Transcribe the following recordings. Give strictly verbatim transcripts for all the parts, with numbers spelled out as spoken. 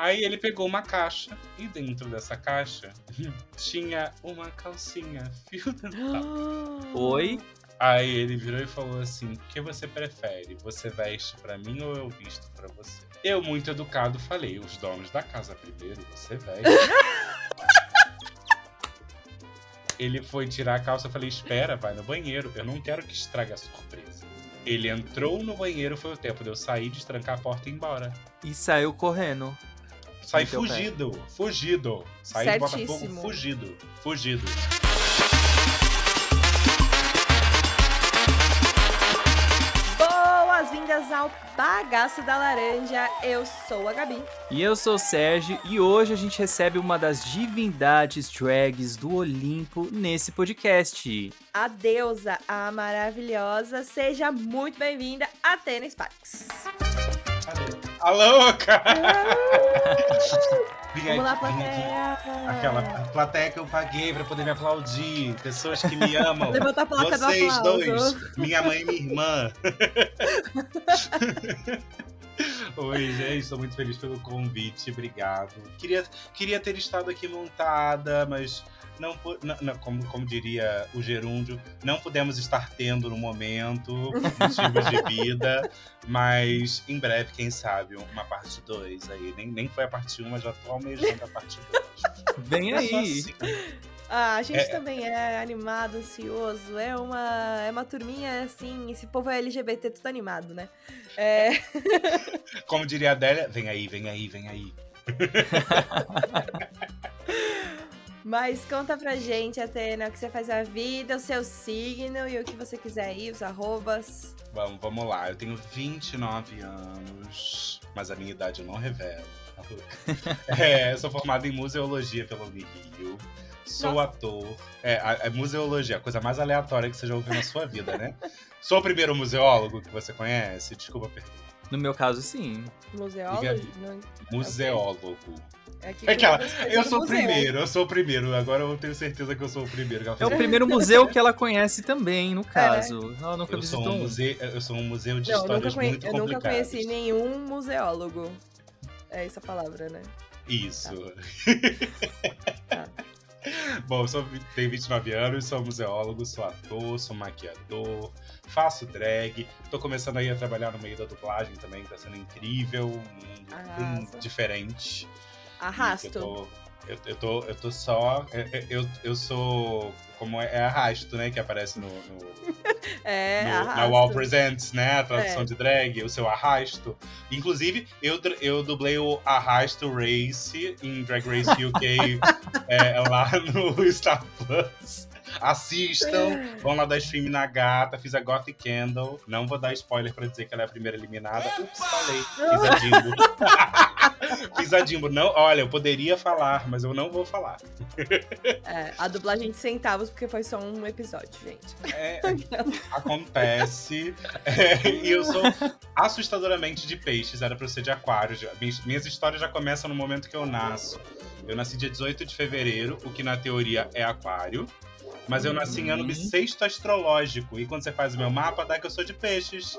Aí ele pegou uma caixa e dentro dessa caixa tinha uma calcinha fio dental. Oi? Aí ele virou e falou assim: o que você prefere? Você veste pra mim ou eu visto pra você? Eu, muito educado, falei: os donos da casa primeiro, você veste. Ele foi tirar a calça, eu falei: espera, vai no banheiro, eu não quero que estrague a surpresa. Ele entrou no banheiro, foi o tempo de eu sair, destrancar a porta e ir embora. E saiu correndo. Sai fugido, fugido. Sai de Botafogo fugido, fugido. Boas-vindas ao Bagaço da Laranja, eu sou a Gabi. E eu sou o Sérgio, e hoje a gente recebe uma das divindades drags do Olimpo nesse podcast. A deusa, a maravilhosa, seja muito bem-vinda, Athena Sparks. A louca! Vamos lá, plateia! Aquela plateia que eu paguei pra poder me aplaudir. Pessoas que me amam. Levanta a placa Vocês do dois, minha mãe e minha irmã. Oi, gente, estou muito feliz pelo convite, obrigado. Queria, queria ter estado aqui montada, mas não, não, não como, como diria o gerúndio, não pudemos estar tendo no momento, motivos de vida, mas em breve, quem sabe, uma parte dois aí. Nem, nem foi a parte um, mas já tô almejando a parte dois. Vem aí! Assim. Ah, a gente É. também é animado, ansioso, é uma, é uma turminha assim, esse povo é L G B T tudo animado, né? É... Como diria a Adélia, vem aí, vem aí, vem aí. Mas conta pra gente, Athena, o que você faz na vida, o seu signo e o que você quiser aí, os arrobas. Vamos, vamos lá, eu tenho vinte e nove anos, mas a minha idade eu não revelo. É, eu sou formado em museologia pela Unirio. Sou Nossa. ator. É, a, a museologia, a coisa mais aleatória que você já ouviu na sua vida, né? Sou o primeiro museólogo que você conhece? Desculpa a pergunta. No meu caso, sim. Museólogo? Não, Museólogo. é que É aquela, cuida das coisas eu do sou o museu. primeiro, eu sou o primeiro. Agora eu tenho certeza que eu sou o primeiro. Que ela É o fez. primeiro museu que ela conhece também, no caso. Ela nunca eu, sou visitou um um. museu, eu sou um museu de Não, eu nunca, histórias conhe... muito eu nunca complicadas. conheci nenhum museólogo. É essa a palavra, né? Isso. Tá. Bom, eu sou, tenho vinte e nove anos, sou museólogo, sou ator, sou maquiador, faço drag, tô começando aí a trabalhar no meio da dublagem também, tá sendo incrível, um mundo bem Arrasa. diferente. Arrasto. Eu tô, eu, eu tô, eu tô só, eu, eu, eu sou, como é, é arrasto, né, que aparece no, no, É, no, na arrasto. Wall Presents, né, a tradução É. de drag, o seu arrasto. Inclusive, eu, dr- eu dublei o Arrasto Race em Drag Race U K é, lá no Star Plus. Assistam, vão lá dar stream na gata, fiz a Gothic Candle. Não vou dar spoiler pra dizer que ela é a primeira eliminada. Ups, falei. Fiz a Jimbo. Fiz a Jimbo. Não, olha, eu poderia falar, mas eu não vou falar. É, a dublagem de centavos, porque foi só um episódio, gente. É, acontece. É, e eu sou assustadoramente de peixes, era pra eu ser de aquário. Já- Minhas, minhas histórias já começam no momento que eu nasço. Eu nasci dia dezoito de fevereiro, o que na teoria é aquário. Mas eu nasci em ano Uhum. bissexto astrológico. E quando você faz o meu mapa, dá que eu sou de peixes.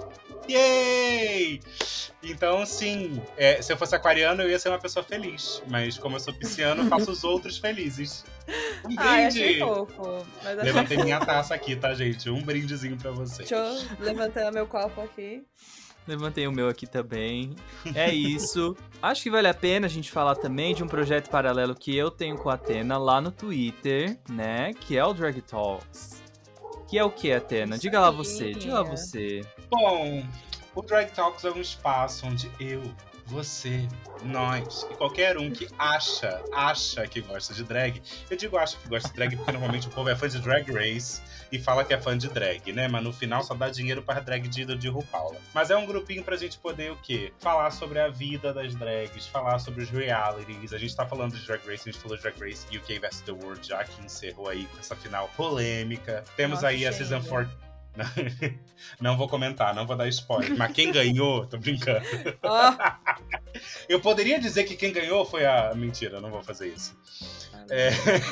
Yay! Então, sim, é, se eu fosse aquariano, eu ia ser uma pessoa feliz. Mas como eu sou pisciano, eu faço os outros felizes. Um Ai, achei brinde! fofo. Mas achei... Levantei minha taça aqui, tá, gente? Um brindezinho pra vocês. Deixa eu levantar meu copo aqui. Levantei o meu aqui também. É isso. Acho que vale a pena a gente falar também de um projeto paralelo que eu tenho com a Athena lá no Twitter, né? Que é o Drag Talks. Que é o que, Athena? Diga lá você, diga lá você. Bom, o Drag Talks é um espaço onde eu, você, nós e qualquer um que acha, acha que gosta de drag. Eu digo acha que gosta de drag porque normalmente o povo é fã de Drag Race e fala que é fã de drag, né? Mas no final só dá dinheiro para drag de de RuPaul. Mas é um grupinho pra gente poder o quê? Falar sobre a vida das drags, falar sobre os realities. A gente tá falando de Drag Race, a gente falou de Drag Race U K versus. The World, já que encerrou aí com essa final polêmica. Temos Nossa, aí a chega. Season quatro. Não vou comentar, não vou dar spoiler. Mas quem ganhou, tô brincando. Ó, Eu poderia dizer que quem ganhou foi a... Mentira, eu não vou fazer isso. É...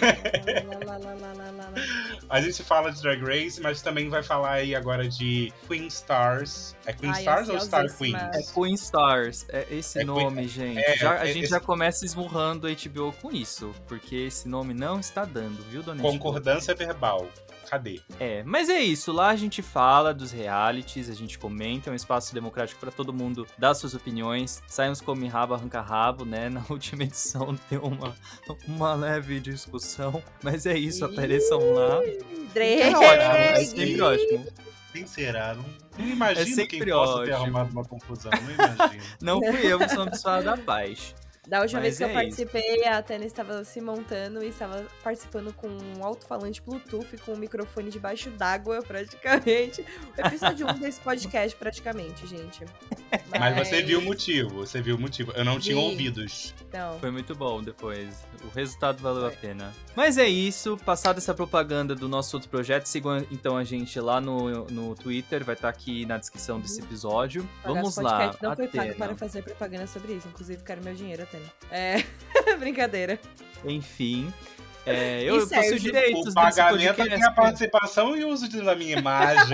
A gente fala de Drag Race, mas também vai falar aí agora de Queen Stars. É Queen Ai, Stars ou Star ansiosíssima. Queens? É Queen Stars, é esse É nome, Queen- gente. é, Já- a é, gente esse- já começa esmurrando a H B O com isso, porque esse nome não está dando, viu, dona H B O? Concordância verbal. Cadê? É, mas é isso, lá a gente fala dos realities, a gente comenta, é um espaço democrático pra todo mundo dar suas opiniões, sai uns come rabo, arranca rabo, né, na última edição deu uma, uma leve discussão, mas é isso, apareçam lá. É ótimo, é sempre ótimo. Quem será? Não, não imagino É quem sempre possa ter ótimo. arrumado uma confusão. Não imagino. Não fui eu que sou uma pessoa da paz. Da última Mas vez que eu é participei, a Tânia estava se montando e estava participando com um alto-falante Bluetooth com um microfone debaixo d'água, praticamente. O episódio um desse podcast, praticamente, gente. Mas você viu o motivo, você viu o motivo. Eu não tinha Vi. ouvidos. Então, Foi muito bom depois. O resultado valeu a pena. Mas é isso. Passada essa propaganda do nosso outro projeto, sigam então a gente lá no, no Twitter. Vai estar aqui na descrição desse episódio. Vamos o lá. podcast não foi pago Atena. para fazer propaganda sobre isso. Inclusive, quero meu dinheiro, Tânia. É, brincadeira. Enfim. É, E eu Sérgio? possuo direitos O desse pagamento podcast. tem a participação e uso da minha imagem.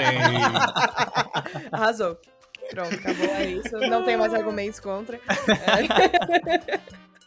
Arrasou. Pronto, acabou, é isso. Não tem mais argumentos contra. É.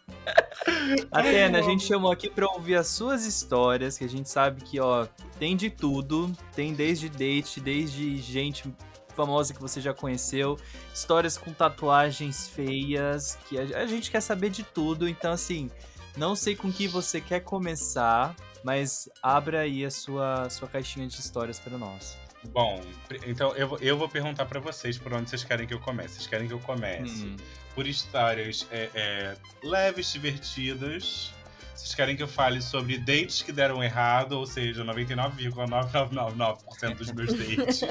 Atena, a gente chamou aqui pra ouvir as suas histórias, que a gente sabe que, ó, tem de tudo. Tem desde date, desde gente famosa que você já conheceu, histórias com tatuagens feias, que a, a gente quer saber de tudo. Então, assim, não sei com que você quer começar, mas abra aí a sua, sua caixinha de histórias para nós. Bom, então eu, vou- eu vou perguntar pra vocês por onde vocês querem que eu comece. Vocês querem que eu comece Hum. por histórias é, é, leves, divertidas? Vocês querem que eu fale sobre dates que deram errado, ou seja, noventa e nove vírgula nove nove nove nove por cento dos meus dates?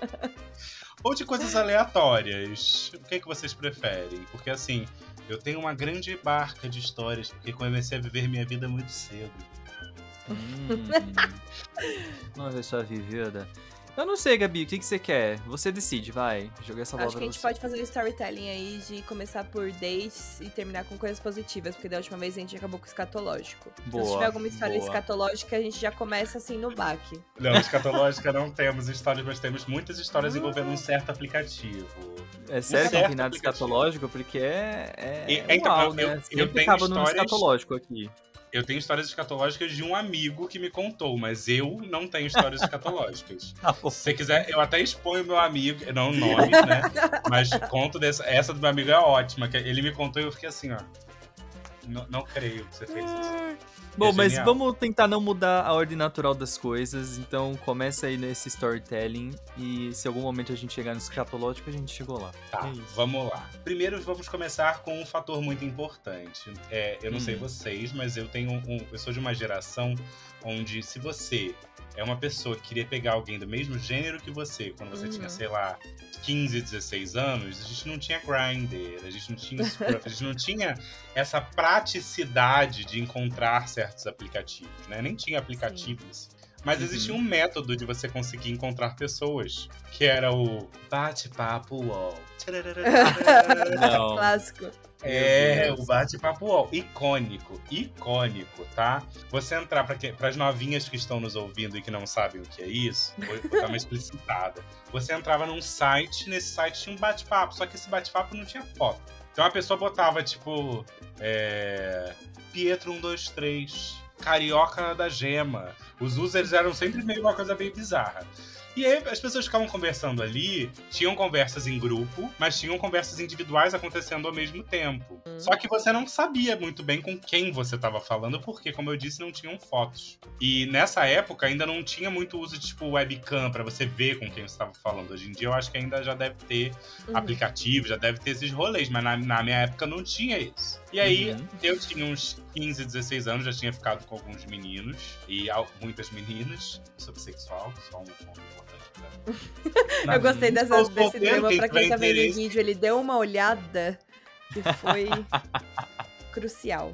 Ou de coisas aleatórias? O que é que vocês preferem? Porque assim, eu tenho uma grande barca de histórias, porque comecei a viver minha vida muito cedo. Hum. Vamos ver sua vivida. Eu não sei, Gabi, o que, que você quer? Você decide, vai. Joguei essa bola Acho que pra a gente você. pode fazer um storytelling aí de começar por dates e terminar com coisas positivas, porque da última vez a gente acabou com o escatológico. Então, se Boa, tiver alguma história boa. escatológica, a gente já começa assim no baque. Não, escatológica não temos histórias, mas temos muitas histórias envolvendo um certo aplicativo. É sério que certo não tem nada aplicativo. escatológico? Porque é. é E- então, uau, eu- né? eu- eu Sempre tenho acaba no histórias- escatológico aqui. Eu tenho histórias escatológicas de um amigo que me contou, mas eu não tenho histórias escatológicas. Tá bom. Se você quiser, eu até exponho meu amigo, não o nome, né? Mas conto dessa. Essa do meu amigo é ótima, que ele me contou e eu fiquei assim, ó. Não, não creio que você fez isso. Bom, É mas genial. vamos tentar não mudar a ordem natural das coisas. Então começa aí nesse storytelling. E se algum momento a gente chegar no escatológico, a gente chegou lá. Tá, É isso. vamos lá. Primeiro vamos começar com um fator muito importante. É, eu não Hum. sei vocês, mas eu tenho um. Eu sou de uma geração onde se você é uma pessoa que queria pegar alguém do mesmo gênero que você, quando você Uhum. tinha, sei lá, quinze, dezesseis anos, a gente não tinha Grindr, a gente não tinha Scruff, a gente não tinha essa praticidade de encontrar certos aplicativos, né? Nem tinha aplicativos. Mas Uhum. existia um método de você conseguir encontrar pessoas, que era o bate-papo U O L. Não. Clássico. É, Meu Deus. o bate-papo U O L. Icônico, icônico, tá? Você entrar para as novinhas que estão nos ouvindo e que não sabem o que é isso, vou, vou dar uma explicitada. Você entrava num site, nesse site tinha um bate-papo, só que esse bate-papo não tinha foto. Então a pessoa botava, tipo, é, Pietro um dois três, Carioca da Gema. Os users eram sempre meio uma coisa meio bizarra. E aí as pessoas ficavam conversando ali, tinham conversas em grupo, mas tinham conversas individuais acontecendo ao mesmo tempo. Hum. Só que você não sabia muito bem com quem você estava falando, porque, como eu disse, não tinham fotos. E nessa época ainda não tinha muito uso de tipo webcam pra você ver com quem você estava falando. Hoje em dia eu acho que ainda já deve ter Uhum. aplicativo, já deve ter esses rolês, mas na, na minha época não tinha isso. E aí, Uhum. eu tinha uns quinze, dezesseis anos, já tinha ficado com alguns meninos e al- muitas meninas. Sou bissexual, só um ponto importante pra... Eu gostei dessa, Sou desse solteiro, drama, pra quem tiver tá vendo em interesse. vídeo, ele deu uma olhada que foi crucial.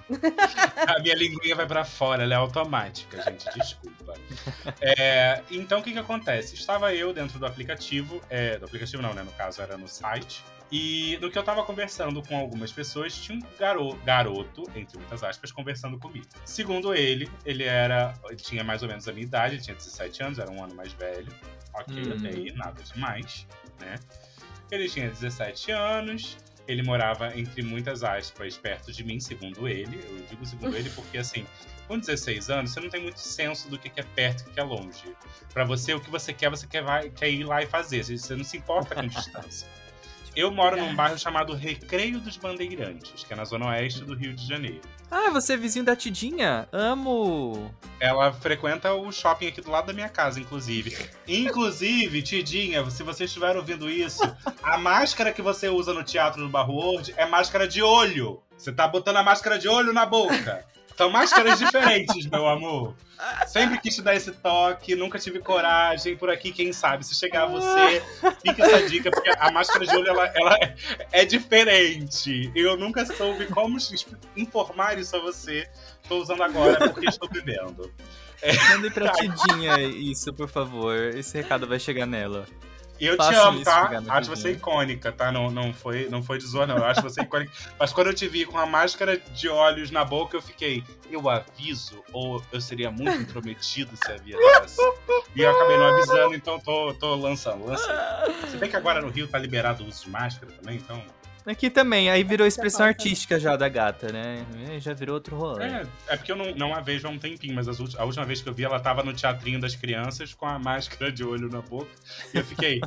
A minha linguinha vai pra fora, ela é automática, gente, desculpa. É, então, o que que acontece? Estava eu dentro do aplicativo, é, do aplicativo não, né, no caso era no site, E no que eu tava conversando com algumas pessoas, tinha um garo garoto, entre muitas aspas, conversando comigo. Segundo ele, ele era. Ele tinha mais ou menos a minha idade, ele tinha dezessete anos, era um ano mais velho. Ok, Uhum. até aí, nada demais, né? Ele tinha dezessete anos, ele morava, entre muitas aspas, perto de mim, segundo ele. Eu digo segundo ele porque, assim, com dezesseis anos, você não tem muito senso do que é perto e o que é longe. Pra você, o que você quer, você quer, vai, quer ir lá e fazer. Você não se importa com distância. Eu moro num bairro chamado Recreio dos Bandeirantes, que é na zona oeste do Rio de Janeiro. Ah, você é vizinho da Tidinha? Amo! Ela frequenta o shopping aqui do lado da minha casa, inclusive. Inclusive, Tidinha, se você estiver ouvindo isso, a máscara que você usa no Teatro do Barro World é máscara de olho. Você tá botando a máscara de olho na boca. São máscaras diferentes, meu amor. Sempre quis te dar esse toque, nunca tive coragem. Por aqui, quem sabe, se chegar a você, fica essa dica, porque a máscara de olho, ela, ela é diferente. Eu nunca soube como informar isso a você. Estou usando agora porque estou bebendo. É. Mande pra Tidinha isso, por favor. Esse recado vai chegar nela. E eu Faça te amo, isso, tá? obrigado, Acho você icônica, tá? Não, não, foi, não foi de zoa, não. Eu acho você icônica. Mas quando eu te vi com a máscara de olhos na boca, eu fiquei, eu aviso, ou eu seria muito intrometido se havia dessa. E eu acabei não avisando, então tô, tô lançando, lançando. Se bem que agora no Rio tá liberado o uso de máscara também, então... Aqui também, aí virou expressão artística já da gata, né? Já virou outro rolê. É, é porque eu não, não a vejo há um tempinho, mas as, a última vez que eu vi, ela tava no teatrinho das crianças com a máscara de olho na boca. E eu fiquei...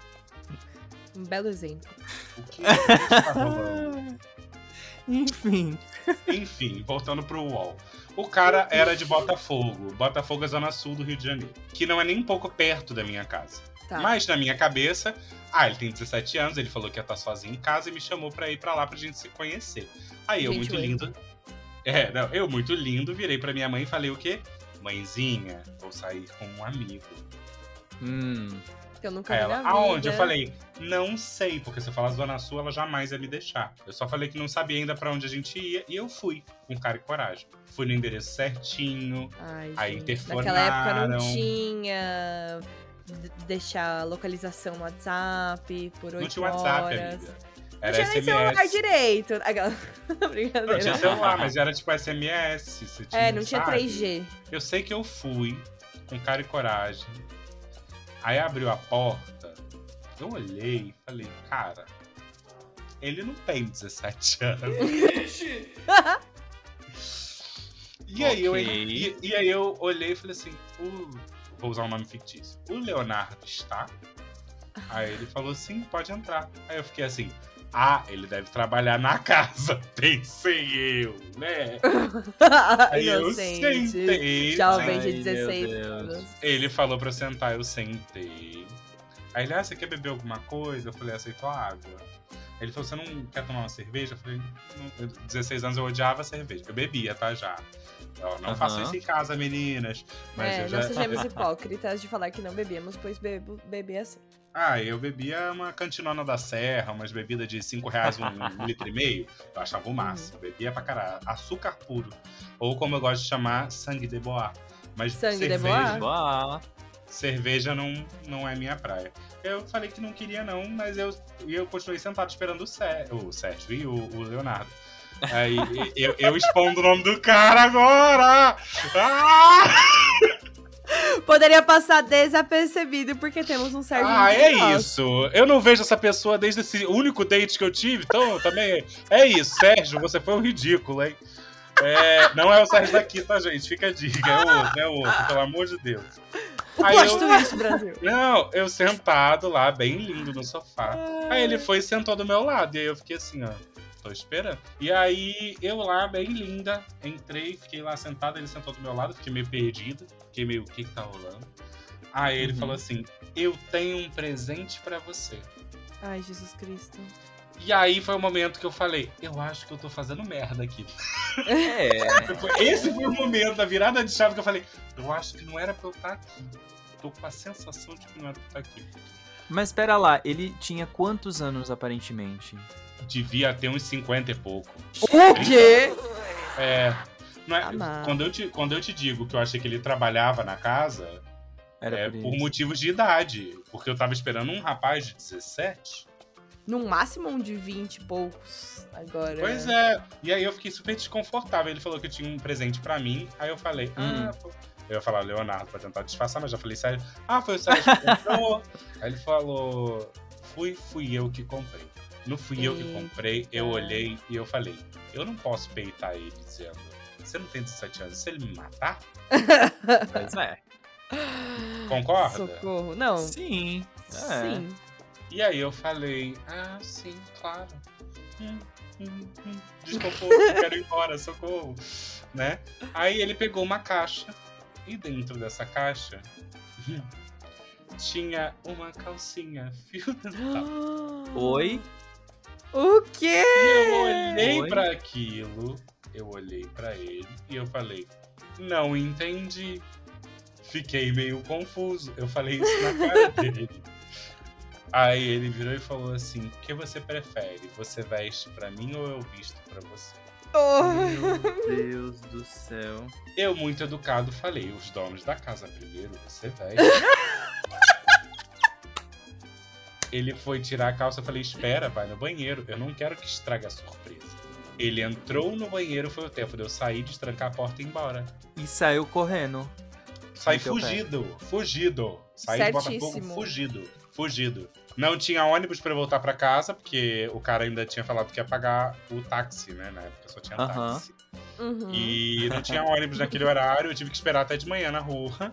Um belo exemplo. O que está rolando? Enfim. Enfim, voltando pro U O L. O cara era de Botafogo. Botafogo é zona sul do Rio de Janeiro. Que não é nem um pouco perto da minha casa. Tá. Mas na minha cabeça... Ah, ele tem dezessete anos, ele falou que ia estar sozinho em casa e me chamou pra ir pra lá pra gente se conhecer. Aí eu, Gente, muito ué. lindo... É, não, eu muito lindo, virei pra minha mãe e falei o quê? Mãezinha, vou sair com um amigo. Hum. Eu nunca Aí vi ela, na vida. aonde? Eu falei, não sei, porque se eu falar Zona Sul, ela jamais ia me deixar. Eu só falei que não sabia ainda pra onde a gente ia, e eu fui, com cara e coragem. Fui no endereço certinho, Ai, aí gente, interfonaram. naquela época não tinha d- deixar a localização no WhatsApp por oito Não tinha WhatsApp, horas. amiga. Não Era tinha nem S M S. celular direito. Aquela... Não Brincadeira. tinha celular, mas era tipo S M S. Você tinha, É, não tinha sabe? três G. Eu sei que eu fui, com cara e coragem. Aí abriu a porta, eu olhei e falei, cara, ele não tem dezessete anos. E aí, eu, Ok. e, e aí eu olhei e falei assim, o, vou usar um nome fictício. O Leonardo está? Aí ele falou assim, pode entrar. Aí eu fiquei assim, ah, ele deve trabalhar na casa, pensei eu, né? Aí eu Inocente. sentei, Jovem sentei. de dezesseis Ai, meu Deus. anos. Ele falou pra eu sentar, eu sentei. Aí ele, ah, você quer beber alguma coisa? Eu falei, aceito água. Ele falou, você não quer tomar uma cerveja? Eu falei, não. Eu, dezesseis anos eu odiava cerveja. Eu bebia, tá, já. Eu não Aham. faço isso em casa, meninas. Mas É, eu não já... sejamos hipócritas de falar que não bebíamos, pois bebo, bebi assim. Ah, eu bebia uma cantinona da Serra, umas bebidas de cinco reais, um, um litro e meio. Eu achava o máximo. Bebia pra caralho. Açúcar puro. Ou como eu gosto de chamar, sangue de bois. Mas Sangue de cerveja, bois? Boa. cerveja não, não é minha praia. Eu falei que não queria não, mas eu, e eu continuei sentado esperando o, Sé, o Sérgio e o, o Leonardo. Aí eu, eu expondo o nome do cara agora! Ah! Poderia passar desapercebido porque temos um Sérgio Ah, entre é nós. isso. Eu não vejo essa pessoa desde esse único date que eu tive, então também é isso. Sérgio, você foi um ridículo, hein? É, não é o Sérgio daqui, tá, gente? Fica a dica. É outro, é outro, pelo amor de Deus. Aí Gosto eu, disso, Brasil. não, eu sentado lá, bem lindo no sofá. Aí ele foi e sentou do meu lado. E aí eu fiquei assim, ó, tô esperando. E aí eu lá, bem linda, entrei, fiquei lá sentado, ele sentou do meu lado, fiquei meio perdida. Fiquei meio, o que que tá rolando? Aí ele Uhum. falou assim, eu tenho um presente pra você. Ai, Jesus Cristo. E aí foi o momento que eu falei, eu acho que eu tô fazendo merda aqui. É. Esse foi o momento da virada de chave que eu falei, eu acho que não era pra eu estar aqui. Tô com a sensação de que não era pra eu estar aqui. Mas pera lá, ele tinha quantos anos aparentemente? Devia ter uns cinquenta e pouco. O quê? É. Não é- Amado. quando, eu te, quando eu te digo que eu achei que ele trabalhava na casa, Era é por por isso. motivos de idade. Porque eu tava esperando um rapaz de dezessete. No máximo um de vinte e poucos. Agora. Pois é. E aí eu fiquei super desconfortável. Ele falou que tinha um presente pra mim. Aí eu falei, ah, Hum. pô. Eu ia falar Leonardo pra tentar disfarçar, mas já falei sério. Ah, foi o Sérgio que comprou. Aí ele falou, fui, fui eu que comprei. Não fui eu que Eita. comprei, eu olhei e eu falei, eu não posso peitar ele dizendo, você não tem dezessete anos, se ele me matar? Pois é. Concorda? Socorro. Não. Sim. É. Sim. E aí eu falei, ah, sim, claro. Hum, hum, hum. Desconforto, eu quero ir embora, socorro. Né? Aí ele pegou uma caixa e dentro dessa caixa hum, tinha uma calcinha fio dental. Oi? O quê? E eu olhei Oi? pra aquilo, eu olhei pra ele e eu falei, não entendi. Fiquei meio confuso. Eu falei isso na cara dele. Aí ele virou e falou assim, o que você prefere? Você veste pra mim ou eu visto pra você? Oh. Meu Deus do céu. Eu, muito educado, falei, os donos da casa primeiro, você veste. Ele foi tirar a calça, eu falei, espera, vai no banheiro, eu não quero que estrague a surpresa. Ele entrou no banheiro, foi o tempo de eu sair, destrancar a porta e ir embora. E saiu correndo. Saí Meteu o pé. fugido, fugido. Saí de Botafogo Certíssimo. fugido, fugido. Não tinha ônibus pra eu voltar pra casa, porque o cara ainda tinha falado que ia pagar o táxi, né? Na época só tinha Aham. táxi. Uhum. E não tinha ônibus naquele horário, eu tive que esperar até de manhã na rua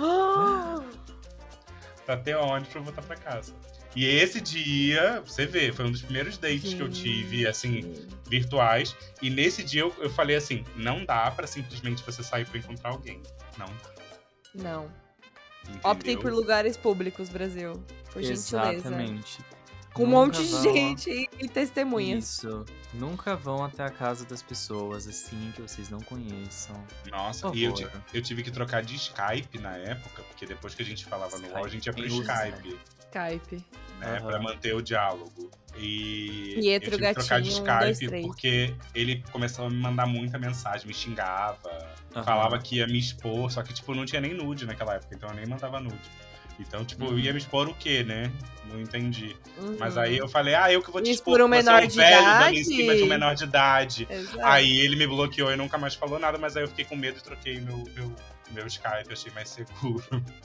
pra ter ônibus pra eu voltar pra casa. E esse dia, você vê, foi um dos primeiros dates que eu tive, assim, virtuais. E nesse dia eu, eu falei assim, não dá pra simplesmente você sair pra encontrar alguém. Não dá. Não. Entendeu? Optem por lugares públicos, Brasil. Por gentileza. Exatamente. Com um Nunca monte de vão- gente e, e testemunhas. Isso. Nunca vão até a casa das pessoas, assim, que vocês não conheçam. Nossa, Por e eu, favor. ti- eu tive que trocar de Skype na época, porque depois que a gente falava no LoL, a gente ia pro Quem usa, Skype, Skype. né, Aham. pra manter o diálogo. E Pietro eu tive que trocar de Gatinho, um, dois, Skype, três. porque ele começou a me mandar muita mensagem, me xingava, Aham. falava que ia me expor, só que, tipo, não tinha nem nude naquela época, então eu nem mandava nude. Então, tipo, eu Uhum. ia me expor o quê, né? Não entendi. Uhum. Mas aí eu falei, ah, eu que vou te Me expor, expor um você é menor um de velho dando idade? em cima de um menor de idade. Exato. Aí ele me bloqueou e nunca mais falou nada, mas aí eu fiquei com medo e troquei meu, meu, meu Skype, achei mais seguro.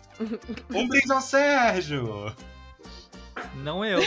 Um brinde ao Sérgio! Não eu.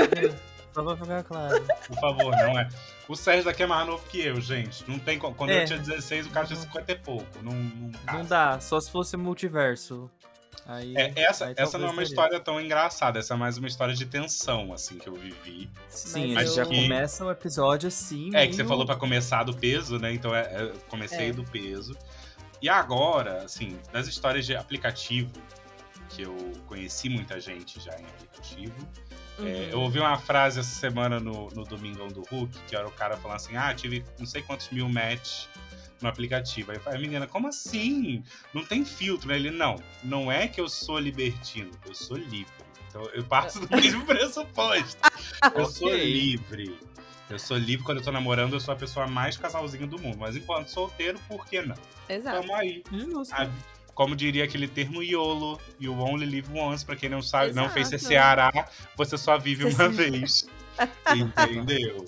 Só pra ficar claro. Por favor, não é. O Sérgio daqui é mais novo que eu, gente. Não tem como. Quando É. eu tinha dezesseis, o cara tinha cinquenta e pouco. Não, não, casa. Não dá, só se fosse multiverso. Aí, É, essa aí essa não é talvez uma daria. história tão engraçada, essa é mais uma história de tensão, assim, que eu vivi. Sim, Mas a gente já eu- começa o episódio assim. É, que você meio- falou pra começar do peso, né? Então é, é, eu comecei É. do peso. E agora, assim, das histórias de aplicativo, que eu conheci muita gente já em aplicativo. Uhum. É, eu ouvi uma frase essa semana no, no Domingão do Hulk, que era o cara falando assim, ah, tive não sei quantos mil match no aplicativo. Aí eu falei, menina, como assim? Não tem filtro, né? Ele, não, não é que eu sou libertino, eu sou livre. Então eu parto do mesmo pressuposto. Eu sou Ok. livre. Eu sou livre quando eu tô namorando, eu sou a pessoa mais casalzinha do mundo. Mas enquanto solteiro, por que não? Exato. Tamo aí. Justo. A- Como diria aquele termo YOLO, you only live once, pra quem não sabe, não fez Exato. C C A A, você só vive C C A uma vez. Entendeu?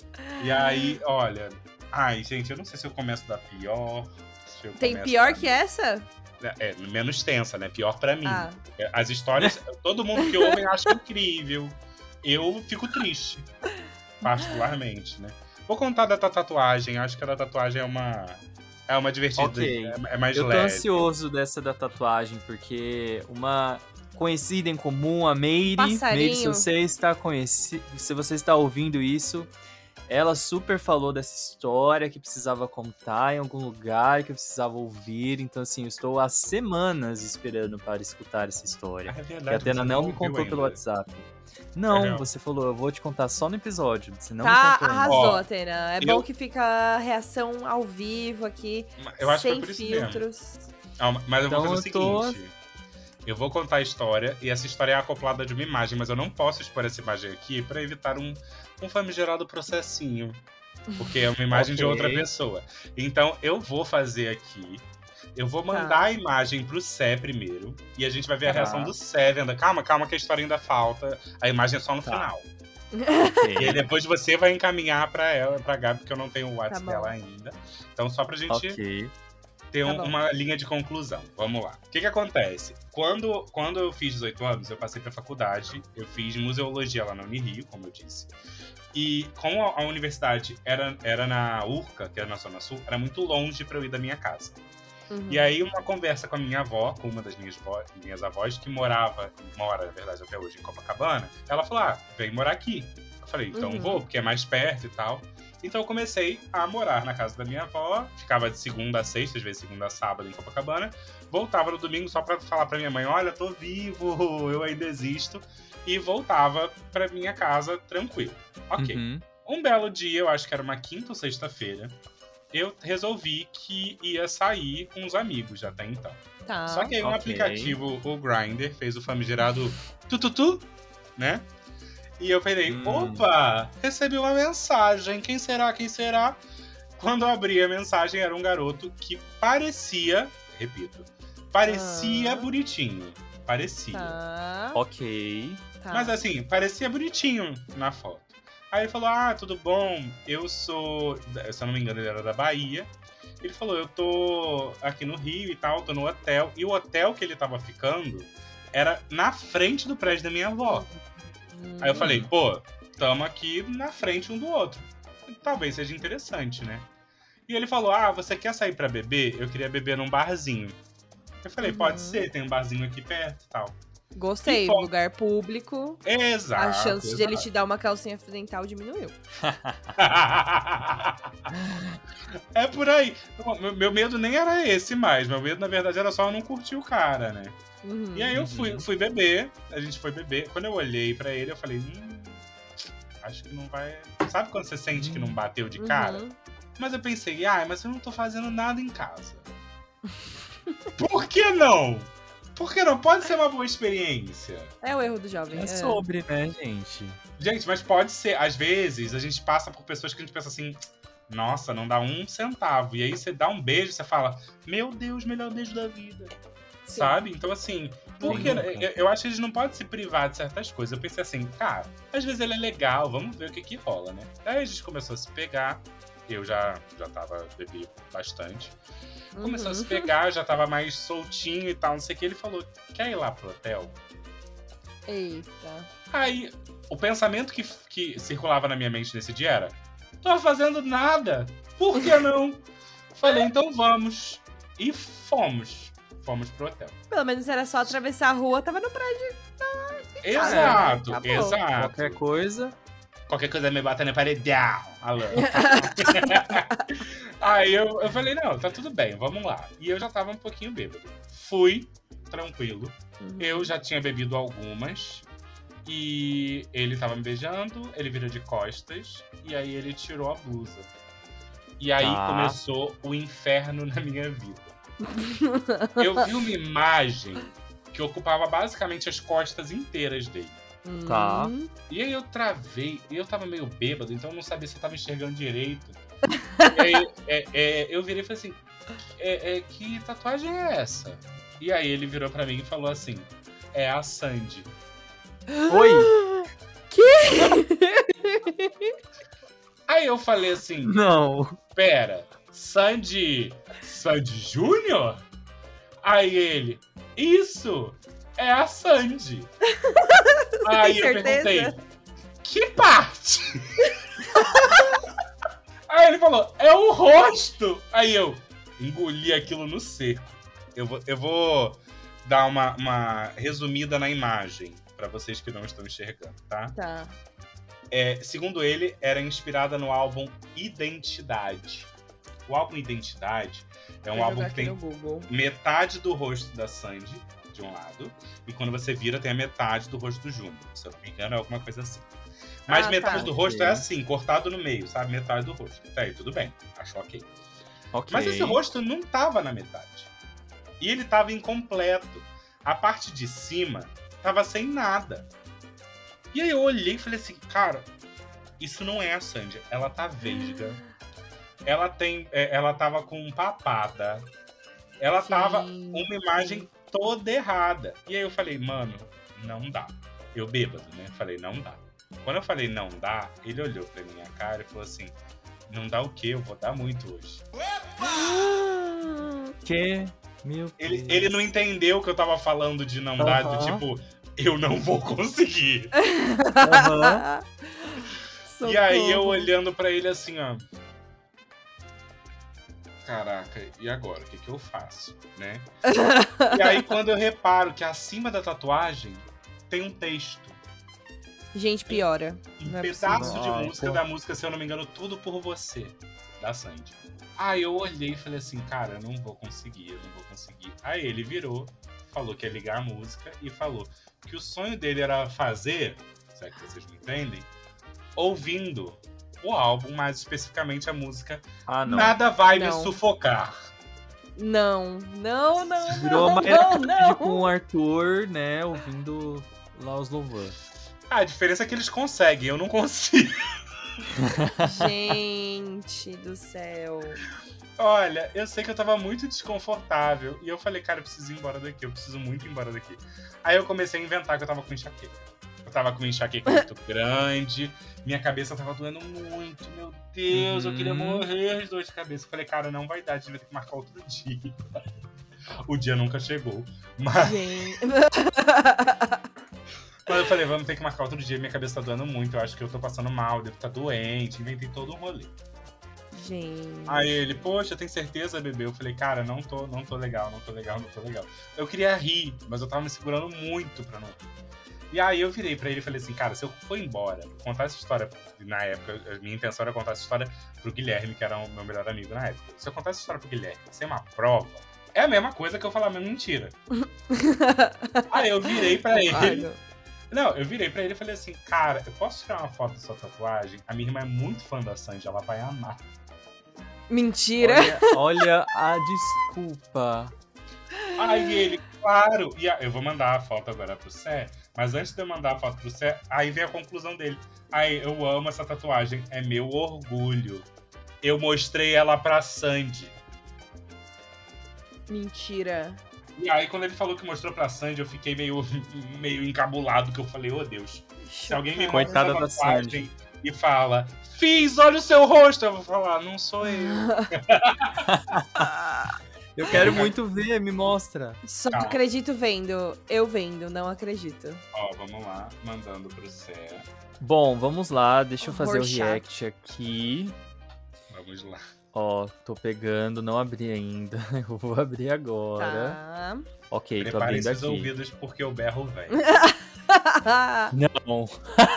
E aí, olha. Ai, gente, eu não sei se eu começo da pior. Se eu Tem começo pior da- que essa? É, menos tensa, né? Pior pra mim. Ah. As histórias, todo mundo que ouve acha incrível. Eu fico triste. Particularmente, né? Vou contar da tatuagem. Acho que a da tatuagem é uma. É uma divertida. Ok. É, é mais Eu tô leve. ansioso dessa da tatuagem, porque uma conhecida em comum, a Meire. Passarinho. Meire, se você está conheci... se você está ouvindo isso, ela super falou dessa história que precisava contar em algum lugar, que eu precisava ouvir. Então, assim, eu estou há semanas esperando para escutar essa história. Ah, é Que a verdade. Atena você não me ouviu contou pelo ainda. WhatsApp. É Não, real. você falou, eu vou te contar só no episódio. Você não Tá, me contou ainda. arrasou, Ó, Atena. É eu- bom que fica a reação ao vivo aqui, Eu acho que sem foi por isso mesmo. filtros. Ah, mas eu vou Então fazer o eu tô- seguinte. Eu vou contar a história, e essa história é acoplada de uma imagem, mas eu não posso expor essa imagem aqui pra evitar um, um famigerado processinho. Porque é uma imagem de Ok. outra pessoa. Então eu vou fazer aqui. Eu vou mandar Tá. a imagem pro Sé primeiro. E a gente vai ver a Tá. reação do Sé vendo. Calma, calma, que a história ainda falta. A imagem é só no Tá. final. Ok. E aí depois você vai encaminhar pra ela, pra Gabi, porque eu não tenho o Tá WhatsApp bom. dela ainda. Então só pra gente Ok. ter Tá um- bom. uma linha de conclusão. Vamos lá. O que que acontece? Quando, quando eu fiz dezoito anos, eu passei pra faculdade. Eu fiz museologia lá na Unirio, como eu disse. E como a, a universidade era, era na Urca, que era na Zona Sul, era muito longe pra eu ir da minha casa. Uhum. E aí, uma conversa com a minha avó, com uma das minhas, vo- minhas avós, que morava, mora, na verdade, até hoje em Copacabana, ela falou, ah, vem morar aqui. Eu falei, então Uhum. vou, porque é mais perto e tal. Então eu comecei a morar na casa da minha avó, ficava de segunda a sexta, às vezes segunda a sábado em Copacabana, voltava no domingo só pra falar pra minha mãe, olha, tô vivo, eu ainda existo, e voltava pra minha casa tranquilo. Ok. Uhum. Um belo dia, eu acho que era uma quinta ou sexta-feira, eu resolvi que ia sair com os amigos até então. Tá. Só que aí um Ok. aplicativo, o Grindr, fez o famigerado tututu, né? E eu falei, Hum. opa, recebi uma mensagem, quem será, quem será? Quando eu abri a mensagem, era um garoto que parecia, repito, parecia Ah. bonitinho, parecia. Tá. Ok. Tá. Mas assim, parecia bonitinho na foto. Aí ele falou, ah, tudo bom, eu sou, se eu não me engano, ele era da Bahia. Ele falou, eu tô aqui no Rio e tal, tô no hotel. E o hotel que ele tava ficando era na frente do prédio da minha avó. Hum. Aí eu falei, pô, tamo aqui na frente um do outro. Talvez seja interessante, né? E ele falou, ah, você quer sair pra beber? Eu queria beber num barzinho. Eu falei, Uhum. pode ser, tem um barzinho aqui perto e tal. Gostei, E bom. lugar público. Exato. A chance de ele exato. te dar uma calcinha dental diminuiu. É por aí. Meu- Meu medo nem era esse mais. Meu medo, na verdade, era só eu não curtir o cara, né? Uhum. E aí eu Uhum. fui, fui beber, a gente foi beber. Quando eu olhei pra ele, eu falei, hum, acho que não vai. Sabe quando você sente que não bateu de cara? Uhum. Mas eu pensei, ai, mas eu não tô fazendo nada em casa. Por que não? Por que não? Pode ser uma boa experiência. É o erro do jovem. É é. sobre, né, gente? Gente, mas pode ser. Às vezes, a gente passa por pessoas que a gente pensa assim, nossa, não dá um centavo. E aí você dá um beijo e você fala, meu Deus, melhor beijo da vida. Sim. Sabe? Então, assim, porque nunca. eu, eu acho que eles não podem se privar de certas coisas. Eu pensei assim, cara, às vezes ele é legal, vamos ver o que que rola, né? Aí a gente começou a se pegar. Eu já, já tava, bebi bastante. Começou a se Uhum. pegar, já tava mais soltinho e tal, não sei o que. Ele falou, quer ir lá pro hotel? Eita. Aí, o pensamento que, que circulava na minha mente nesse dia era, tô fazendo nada, por que não? Falei, então vamos. E fomos. Fomos pro hotel. Pelo menos era só atravessar a rua, tava no prédio. Exato, acabou. exato. Qualquer coisa. Qualquer coisa me bata no paredão. Alô. Aí eu, eu falei, não, tá tudo bem, vamos lá. E eu já tava um pouquinho bêbado. Fui, tranquilo. Uhum. Eu já tinha bebido algumas. E ele tava me beijando, ele virou de costas. E aí ele tirou a blusa. E aí Tá. começou o inferno na minha vida. Eu vi uma imagem que ocupava basicamente as costas inteiras dele. Tá. Hum. E aí eu travei, e eu tava meio bêbado, então eu não sabia se eu tava enxergando direito. E aí é, é, eu virei e falei assim, é, é, que tatuagem é essa? E aí ele virou pra mim e falou assim, é a Sandy. Oi! Aí eu falei assim, Não. pera, Sandy, Sandy Júnior? Aí ele, isso, é a Sandy. Aí eu certeza? perguntei, que parte? Aí ele falou, é o rosto. Aí eu engoli aquilo no seco. Eu vou, eu vou dar uma, uma resumida na imagem, pra vocês que não estão enxergando, tá? Tá. É, segundo ele, era inspirada no álbum Identidade. O álbum Identidade é um Vou álbum jogar que aqui tem no Google. metade do rosto da Sandy, de um lado, e quando você vira, tem a metade do rosto do Júnior. Se eu não me engano, é alguma coisa assim. Mas Ah, metade tá. do rosto Ok. é assim, cortado no meio, sabe? Metade do rosto. Tá aí, tudo bem. Acho ok. Ok. Mas esse rosto não tava na metade. E ele tava incompleto. A parte de cima tava sem nada. E aí eu olhei e falei assim, cara, isso não é a Sandy. Ela tá vesga. Ela tem. é, Ela tava com papada. Ela tava Sim. uma imagem toda errada. E aí eu falei, mano, não dá. Eu bêbado, né? Falei, não dá. Quando eu falei não dá, ele olhou pra minha cara e falou assim, não dá o quê? Eu vou dar muito hoje. Que? Meu Ele, Deus. ele não entendeu que eu tava falando de não dar, do Aham. tipo, eu não vou conseguir. Aham. E aí eu Socorro. olhando pra ele assim, ó. Caraca, e agora? O que que eu faço, né? E aí quando eu reparo que acima da tatuagem tem um texto. Gente, piora. Um Não é pedaço possível. de Ai, música pô. da música, se eu não me engano, Tudo Por Você, da Sandy. Aí eu olhei e falei assim, cara, eu não vou conseguir, eu não vou conseguir. Aí ele virou, falou que ia ligar a música e falou que o sonho dele era fazer, será que vocês me entendem? Ouvindo o álbum, mais especificamente a música Ah, não. Nada Vai Me Não. Sufocar. Não, não, não, Virou não, uma não, não. com o Arthur, né, ouvindo lá os louvores. Ah, a diferença é que eles conseguem, eu não consigo. Gente do céu. Olha, eu sei que eu tava muito desconfortável. E eu falei, cara, eu preciso ir embora daqui. Eu preciso muito ir embora daqui. Aí eu comecei a inventar que eu tava com enxaqueca. Eu tava com uma enxaqueca muito grande. Minha cabeça tava doendo muito. Meu Deus, Uhum. eu queria morrer de dor de cabeça. Eu falei, cara, não vai dar. A gente vai ter que marcar outro dia. O dia nunca chegou. Mas, Gente. mas eu falei, vamos ter que marcar outro dia. Minha cabeça tá doendo muito. Eu acho que eu tô passando mal, devo estar doente. Inventei todo um rolê. Gente. Aí ele, poxa, tem certeza, bebê? Eu falei, cara, não tô, não tô legal, não tô legal, não tô legal. Eu queria rir, mas eu tava me segurando muito pra não rir. E aí eu virei pra ele e falei assim, cara, se eu for embora, contar essa história, na época, a minha intenção era contar essa história pro Guilherme, que era o meu melhor amigo na época. Se eu contar essa história pro Guilherme sem uma prova, é a mesma coisa que eu falar mesmo mentira. Aí eu virei pra ele. Concordo. Não, eu virei pra ele e falei assim, cara, eu posso tirar uma foto da sua tatuagem? A minha irmã é muito fã da Sandy, ela vai amar. Mentira. Olha, olha a desculpa. Aí ele, claro, e a- eu vou mandar a foto agora pro Sé, mas antes de eu mandar a foto pro Sé, aí vem a conclusão dele. Aí, eu amo essa tatuagem, é meu orgulho. Eu mostrei ela pra Sandy. Mentira. E aí, quando ele falou que mostrou pra Sandy, eu fiquei meio, meio encabulado, que eu falei, ô Deus, se alguém me mostra Coitada essa da tatuagem e fala, fiz, olha o seu rosto, eu vou falar, não sou eu. Eu quero muito ver, me mostra. Só Calma. acredito vendo. Eu vendo, não acredito. Ó, vamos lá, mandando pro Sé. Bom, vamos lá, deixa eu fazer o Rorschach. react aqui. Vamos lá. Ó, tô pegando, não abri ainda. Eu vou abrir agora. Tá. Ok, tô Preparem abrindo seus aqui. ouvidos, porque eu berro velho. Não.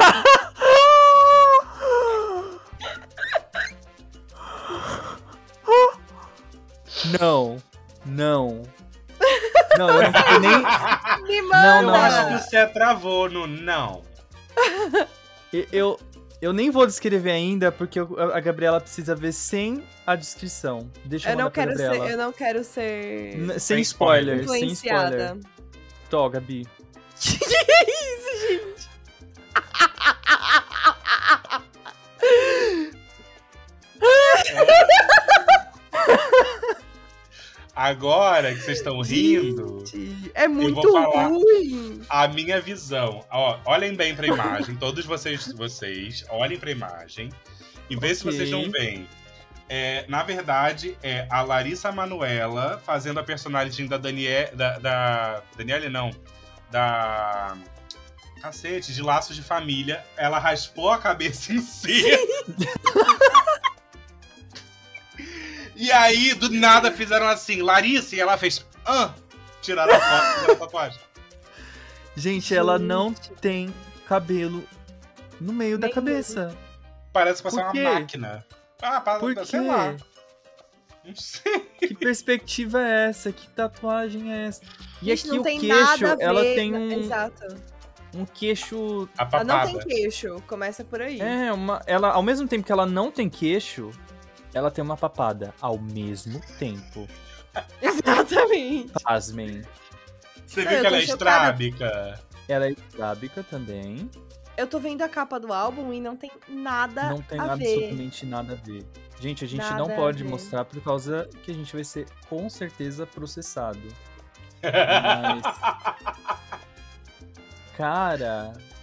Não. Não. Não, eu não quero nem. Me Não, manda. Eu não, acho não. que você travou no não. Eu, eu, eu nem vou descrever ainda, porque eu- a Gabriela precisa ver sem a descrição. Deixa eu, Eu não mandar pra quero ser, Gabriela. eu não quero ser N- Sem Sem spoiler, spoiler. sem spoiler. influenciada. Tô, Gabi. Que que é isso, gente? Agora que vocês estão rindo, Gente, é muito vou falar. ruim. a minha visão. Ó, olhem bem pra imagem, todos vocês, vocês olhem pra imagem e vê se Ok. vocês não veem. É, na verdade, é a Larissa Manoela fazendo a personagem da Daniele. Da, da Daniele, não. Da. Cacete, de Laços de Família. Ela raspou a cabeça em si. E aí, do nada, fizeram assim, Larissa, e ela fez. Ah! Tiraram a foto e fizeram a tatuagem. Gente, ela não Gente. tem cabelo no meio da Nem cabeça. Parece passar Por uma quê? máquina. Ah, para, Por sei quê? lá. Não sei. Que perspectiva é essa? Que tatuagem é essa? E Gente, aqui não o tem queixo, nada a ver. ela tem um, Exato. um queixo. A Ela papada. não tem queixo. Começa por aí. É, uma. Ela, ao mesmo tempo que ela não tem queixo, ela tem uma papada. Ao mesmo tempo. Exatamente. Pasmem. Você Não, viu eu que ela tô é chocada. estrábica? Ela é estrábica também. Eu tô vendo a capa do álbum e não tem nada Não tem a ver. absolutamente nada a ver. Gente, a gente Nada não a pode ver. mostrar por causa que a gente vai ser com certeza processado. Mas. Cara.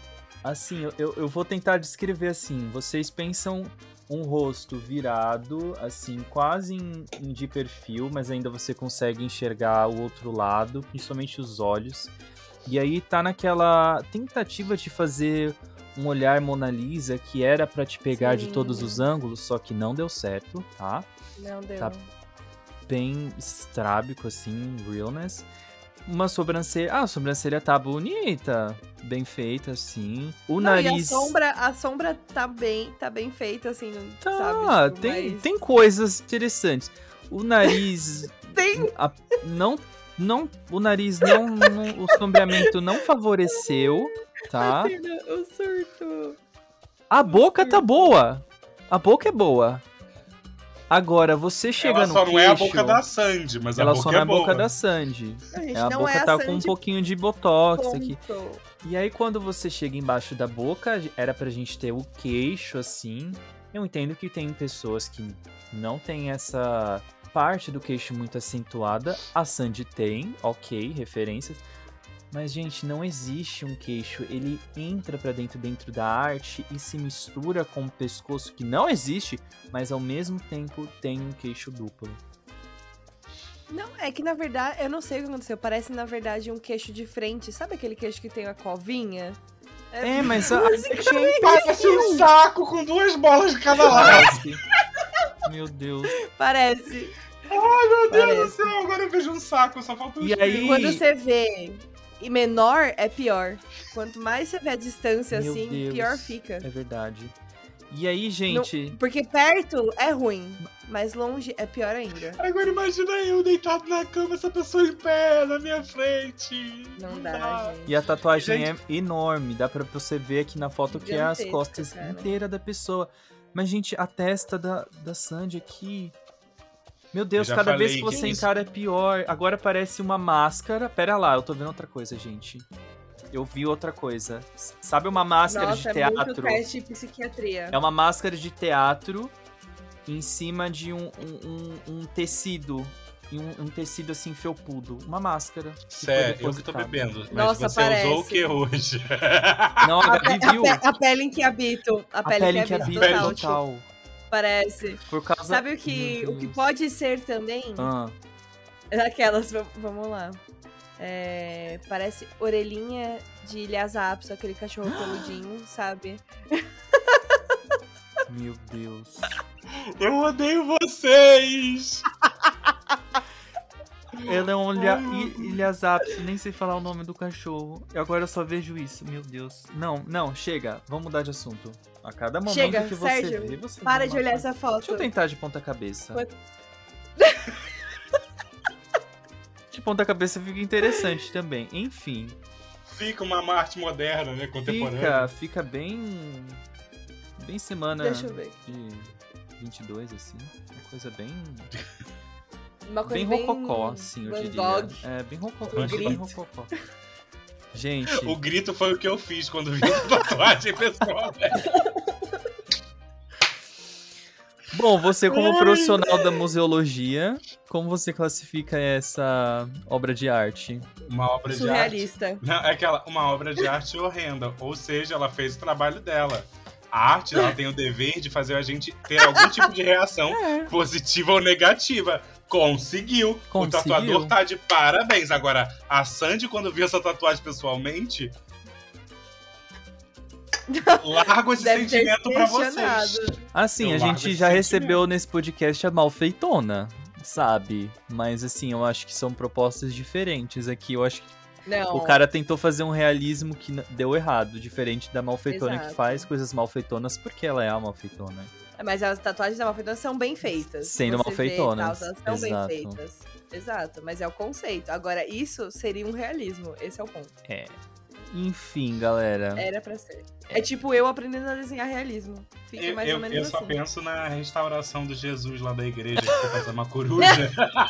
Assim, eu, eu vou tentar descrever assim. Vocês pensam um rosto virado, assim, quase em, em de perfil, mas ainda você consegue enxergar o outro lado, principalmente os olhos. E aí tá naquela tentativa de fazer um olhar Mona Lisa que era pra te pegar Sim. de todos os ângulos, só que não deu certo, tá? Não deu. Tá bem estrábico, assim, realness. Uma sobrancelha... Ah, a sobrancelha tá bonita, bem feita, assim. O Não, nariz... e a sombra, a sombra tá bem, tá bem feita, assim, Tá, sabe? Tipo, tem, mas- tem coisas interessantes. O nariz... Tem. a- não, não, o nariz não, não... O sombreamento não favoreceu, tá? Atena, o surto. A boca tá boa. A boca é boa. Agora, você chega Ela no só não é a boca queixo, da Sandy, mas ela a boca só não é é a boa. boca da Sandy. A gente É, a não boca é a tá com um Sandy, pouquinho de botox aqui. ponto. E aí, quando você chega embaixo da boca, era pra gente ter o queixo, assim. Eu entendo que tem pessoas que não tem essa parte do queixo muito acentuada. A Sandy tem, ok, referências. Mas, gente, não existe um queixo. Ele entra pra dentro, dentro da arte e se mistura com o pescoço, que não existe, mas ao mesmo tempo tem um queixo duplo. Não, é que na verdade, eu não sei o que aconteceu. Parece, na verdade, um queixo de frente. Sabe aquele queixo que tem a covinha? É, mas a, Parece um saco com duas bolas de cada lado. Parece. Meu Deus. Parece. Meu Deus Parece. do céu, agora eu vejo um saco, só falta um E aí- Quando você vê e menor, é pior. Quanto mais você vê a distância, Meu assim, Deus. pior fica. É verdade. E aí, gente... Porque perto é ruim, mas longe é pior ainda. Agora imagina eu deitado na cama, essa pessoa em pé na minha frente. Não dá, gente. E a tatuagem Gente- é enorme. Dá pra você ver aqui na foto que é as Gigantesca, costas cara. inteiras da pessoa. Mas, gente, a testa da, da Sandy aqui... Meu Deus, Eu já cada vez falei que que você isso- encara é pior. Agora parece uma máscara. Pera lá, eu tô vendo outra coisa, gente. Eu vi outra coisa. S- Sabe uma máscara Nossa, de é muito teatro? teste de psiquiatria. É uma máscara de teatro em cima de um, um, um- um tecido. E Um, um tecido assim felpudo. Uma máscara. que foi Sério, eu que tô depositada. bebendo. Mas Nossa, você usou o parece. que hoje? Não, a A, Gabi pe- a viu. pe- a pele em que habito. A A pele, pele que que habito, habita total. total. tipo, parece. Por causa... Sabe o que, Meu o que Deus. pode ser também? Ah, Aquelas, v- vamos lá. É, parece orelhinha de Lhasa Apso, aquele cachorro peludinho, sabe? meu Deus. Eu odeio vocês! Ela é um olha... Ilhasapso, nem sei falar o nome do cachorro. E agora eu só vejo isso, meu Deus. Não, não, chega. Vamos mudar de assunto. A cada momento Chega, que você Sérgio, vê, você Para vê de uma olhar coisa. essa foto. Deixa eu tentar de ponta cabeça. Foi- De ponta cabeça fica interessante também. Enfim, Fica uma arte moderna, né? Contemporânea. fica, fica bem... Bem semana Deixa eu ver. de vinte e dois, assim. Uma coisa bem... Uma coisa Bem bem rococó, assim, eu Van diria. Gogh. É, bem rococó. Van bem Gogh. rococó. Gente, O grito foi o que eu fiz quando vi a tatuagem pessoal. bom, você como Ai. profissional da museologia, como você classifica essa obra de arte? Uma obra de arte. Surrealista. Não, é aquela, uma obra de arte horrenda. Ou seja, ela fez o trabalho dela. A arte, ela tem o dever de fazer a gente ter algum tipo de reação positiva ou negativa. Conseguiu. O Conseguiu. tatuador tá de parabéns. Agora, a Sandy, quando viu essa tatuagem pessoalmente, largo esse Deve ter sentimento pra vocês. questionado. Assim, Eu a largo gente esse já sentimento. recebeu nesse podcast a malfeitona, sabe? Mas assim, eu acho que são propostas diferentes aqui. Eu acho que Não. o cara tentou fazer um realismo que n- deu errado, diferente da malfeitona que Exato. faz coisas malfeitonas porque ela é a malfeitona. Mas as tatuagens da malfeitona são bem feitas. Sendo Você vê e malfeitonas, tal, elas são exato. bem feitas. Exato, mas é o conceito. Agora, isso seria um realismo. Esse é o ponto. É. Enfim, galera. Era pra ser. É tipo eu aprendendo a desenhar realismo. Fica Eu, mais eu, ou menos eu só assim. penso na restauração do Jesus lá da igreja, que foi fazer uma coruja.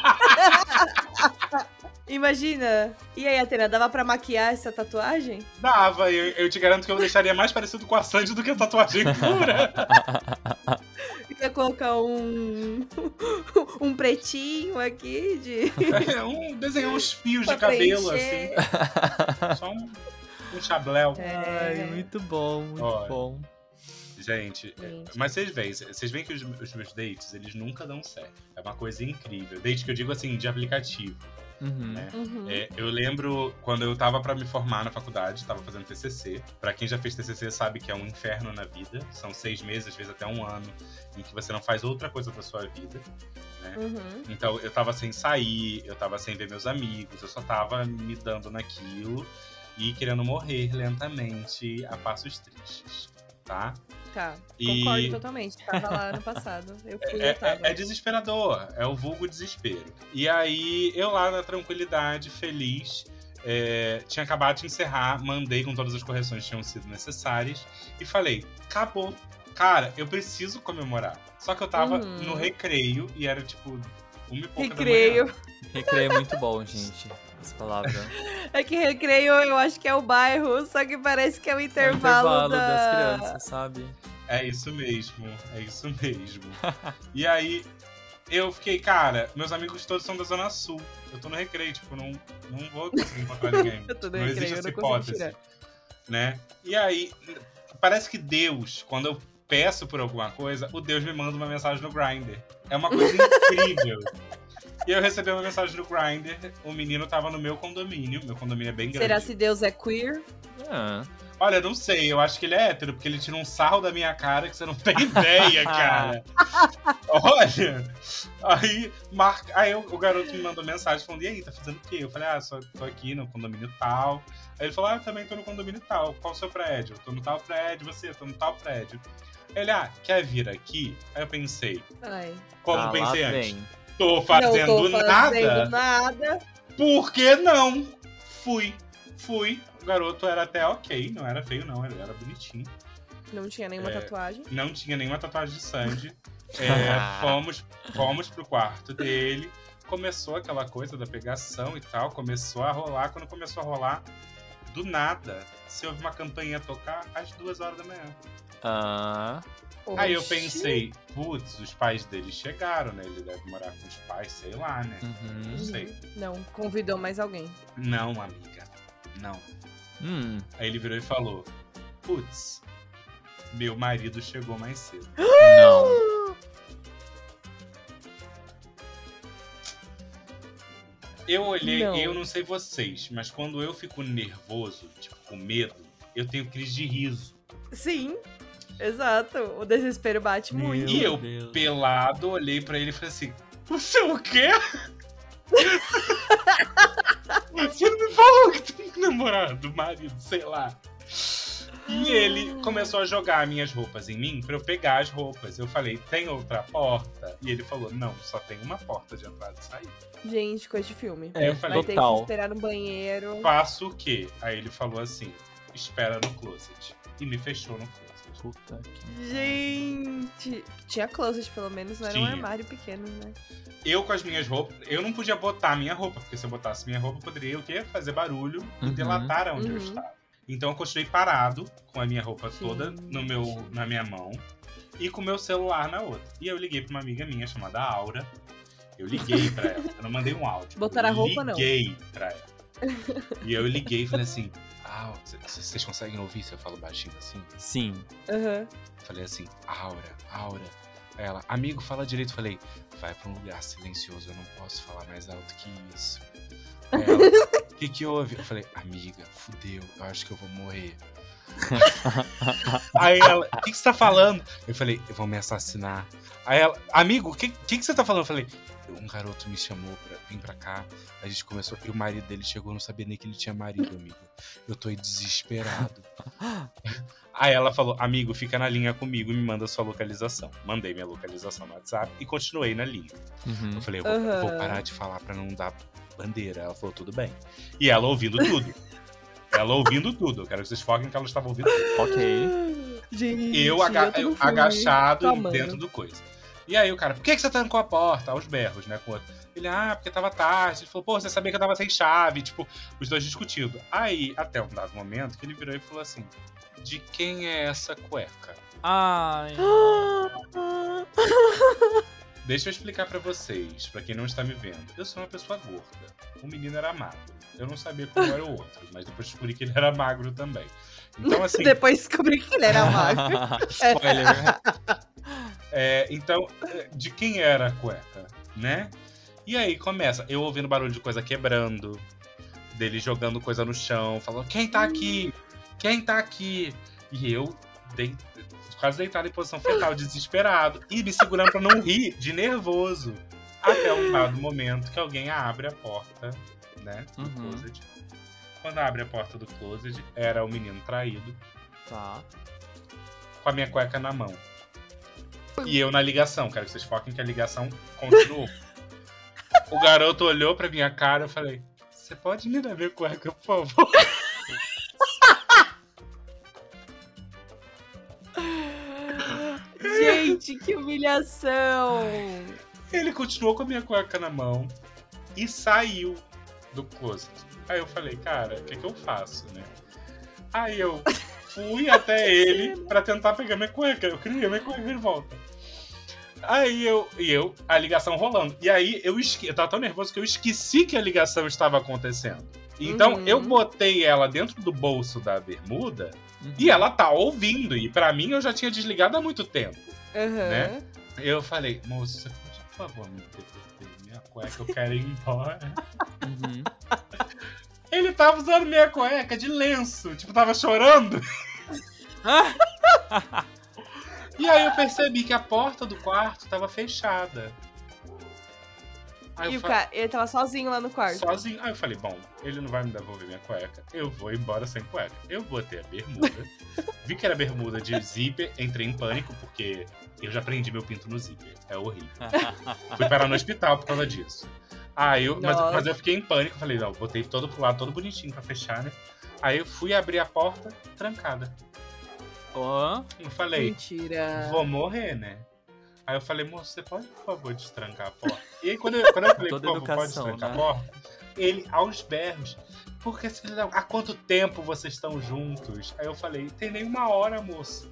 Imagina. E aí, Atena, dava pra maquiar essa tatuagem? Dava, eu, eu te garanto que eu deixaria mais parecido com a Sandy do que a tatuagem pura. Ia colocar um. um pretinho aqui de. um, desenhar uns fios de Pra cabelo, preencher. assim. Só um... Um chabléu. É. Ai, muito bom, muito Olha. bom. Gente, Gente. mas vocês veem, vocês veem que os, os meus dates, eles nunca dão certo. É uma coisa incrível. Date que eu digo assim, de aplicativo. Uhum. Né? Uhum. É, eu lembro quando eu tava pra me formar na faculdade, tava fazendo T C C. Pra quem já fez T C C sabe que é um inferno na vida. São seis meses, às vezes até um ano, em que você não faz outra coisa da sua vida. Né? Uhum. Então eu tava sem sair, eu tava sem ver meus amigos, eu só tava me dando naquilo e querendo morrer lentamente a passos tristes, tá? Tá. E- Concordo totalmente. Tava lá ano passado. Eu fui, É, eu tava. é- é desesperador, é o vulgo desespero. E aí, eu lá na tranquilidade, feliz, é, tinha acabado de encerrar, mandei com todas as correções que tinham sido necessárias e falei, acabou. Cara, eu preciso comemorar. Só que eu tava Uhum. no recreio e era tipo uma e pouca Recreio. da manhã. Recreio é muito bom, gente. Essa palavra. É que recreio eu acho que é o bairro, só que parece que é o É o intervalo, intervalo da... das crianças, sabe? É isso mesmo, é isso mesmo. E aí, eu fiquei, cara, meus amigos todos são da Zona Sul. Eu tô no recreio, tipo, não, não vou conseguir encontrar ninguém. Eu tô no não recreio, existe eu essa não consigo hipótese. tirar. Né? E aí, parece que Deus, quando eu peço por alguma coisa, o Deus me manda uma mensagem no Grindr. É uma coisa incrível. E eu recebi uma mensagem no Grindr, o menino tava no meu condomínio, meu condomínio é bem grande. Será se Deus é queer? Ah. Olha, não sei, eu acho que ele é hétero, porque ele tira um sarro da minha cara que você não tem ideia, cara. Olha, aí, marca... aí o, o garoto me mandou mensagem falando, e aí, tá fazendo o quê? Eu falei, ah, só tô aqui no condomínio tal. Aí ele falou, ah, eu também tô no condomínio tal. Qual o seu prédio? Eu tô no tal prédio, você, eu tô no tal prédio. Ele, ah, quer vir aqui? Aí eu pensei, Ai. como Ah, lá pensei antes? vem. Tô fazendo, não tô nada? fazendo nada. Por que não? Fui, fui. O garoto era até ok, não era feio não, ele era bonitinho. Não tinha nenhuma É. tatuagem. Não tinha nenhuma tatuagem de Sandy. É, fomos, fomos pro quarto dele. Começou aquela coisa da pegação e tal. Começou a rolar. Quando começou a rolar, do nada, se ouve uma campainha tocar às duas horas da manhã. Ah. Aí eu Oxi. pensei, putz, os pais dele chegaram, né? Ele deve morar com os pais, sei lá, né? Uhum. Não sei. Não, convidou mais alguém. Não, amiga. Não. Hum. Aí ele virou e falou, putz, meu marido chegou mais cedo. Não. Eu olhei, Não. eu não sei vocês, mas quando eu fico nervoso, tipo, com medo, eu tenho crise de riso. Sim, exato. O desespero bate Meu muito. E eu, Deus. pelado, olhei pra ele e falei assim, você o quê? Você não me falou que tem namorado, marido, sei lá. E ele começou a jogar minhas roupas em mim pra eu pegar as roupas. Eu falei, tem outra porta? E ele falou, não, só tem uma porta de entrada e saída. Gente, coisa de filme. Aí É, eu falei, Vai ter que total. esperar no banheiro. faço o quê? Aí ele falou assim, espera no closet. E me fechou no closet. Puta que... Gente, tinha closet pelo menos, não era um Tinha. armário pequeno, né? Eu com as minhas roupas, eu não podia botar a minha roupa, porque se eu botasse minha roupa, poderia o quê? Fazer barulho e Uhum. delatar onde eu Uhum. estava. Então eu continuei parado, com a minha roupa toda Gente. no meu, na minha mão, e com o meu celular na outra. E eu liguei pra uma amiga minha chamada Aura. Eu liguei pra ela, eu não mandei um áudio. Botaram eu a roupa, não. Liguei pra ela. E eu liguei e falei assim, ah, c- vocês conseguem ouvir se eu falo baixinho assim? Sim. Aham. Falei assim, Aura, Aura. Aí ela, amigo, fala direito. Falei, vai pra um lugar silencioso, eu não posso falar mais alto que isso. Aí ela, o que que houve? Eu falei, amiga, fudeu, eu acho que eu vou morrer. Aí ela, o que que você tá falando? Eu falei, eu vou me assassinar. Aí ela, amigo, o que, que que você tá falando? Eu falei, um garoto me chamou pra vir pra cá, a gente começou, e o marido dele chegou, eu não sabia nem que ele tinha marido, amigo. Eu tô aí desesperado. Aí ela falou, amigo, fica na linha comigo e me manda sua localização. Mandei minha localização no WhatsApp e continuei na linha. Uhum. Eu falei, eu vou, Aham. vou parar de falar pra não dar bandeira. Ela falou, tudo bem. E ela ouvindo tudo. Ela ouvindo tudo. Eu quero que vocês foquem que ela estava ouvindo tudo. Ok. Gente, Eu, aga- tô no eu filme agachado clamando. dentro do coisa. E aí o cara, por que, que você trancou a porta? Aos berros, né? Com o outro. Ele, ah, porque tava tarde. Ele falou, pô, você sabia que eu tava sem chave. Tipo, os dois discutindo. Aí, até um dado momento, que ele virou e falou assim, de quem é essa cueca? Ai. Deixa eu explicar pra vocês, pra quem não está me vendo. Eu sou uma pessoa gorda. O menino era magro. Eu não sabia como era o outro, mas depois descobri que ele era magro também. Então, assim... Depois descobri que ele era magro. Spoiler. É, então, de quem era a cueca, né? E aí começa, eu ouvindo barulho de coisa quebrando, dele jogando coisa no chão, falando, quem tá aqui? Quem tá aqui? E eu dei, quase deitado em posição fetal, desesperado, e me segurando pra não rir, de nervoso. Até um dado momento que alguém abre a porta, né, do Uhum. closet. Quando abre a porta do closet, era o menino traído, Tá. com a minha cueca na mão. E eu na ligação, quero que vocês foquem que a ligação continuou. O garoto olhou pra minha cara e eu falei, você pode me dar minha cueca, por favor? Gente, que humilhação! Ele continuou com a minha cueca na mão e saiu do closet. Aí eu falei, cara, o que, que eu faço, né? Aí eu fui até ele pra tentar pegar minha cueca. Eu queria minha cueca de volta. Aí eu, e eu, a ligação rolando. E aí eu, esque... eu tava tão nervoso que eu esqueci que a ligação estava acontecendo. Então Uhum. eu botei ela dentro do bolso da bermuda Uhum. e ela tá ouvindo. E pra mim eu já tinha desligado há muito tempo. Aham. Né? Eu falei, moço, você pode, por favor, me devolver minha cueca, eu quero ir embora. Uhum. Ele tava usando minha cueca de lenço, tipo, tava chorando. E aí eu percebi que a porta do quarto tava fechada. Aí E eu o fa- cara, ele tava sozinho lá no quarto. sozinho. Aí eu falei, bom, ele não vai me devolver minha cueca, eu vou embora sem cueca. Eu botei a bermuda, vi que era bermuda de zíper, entrei em pânico, porque eu já prendi meu pinto no zíper. É horrível. Fui parar no hospital por causa disso. Aí eu, mas, Nossa. mas eu fiquei em pânico, falei, não, botei todo pro lado, todo bonitinho pra fechar, né? Aí eu fui abrir a porta, trancada. Ó. Eu falei, Mentira. vou morrer, né? Aí eu falei, moço, você pode, por favor, destrancar a porta? E aí, quando eu, quando eu falei, por Toda favor, pode educação, destrancar né? a porta, ele, aos berros, porque filho da- há quanto tempo vocês estão juntos? Aí eu falei, tem nem uma hora, moço.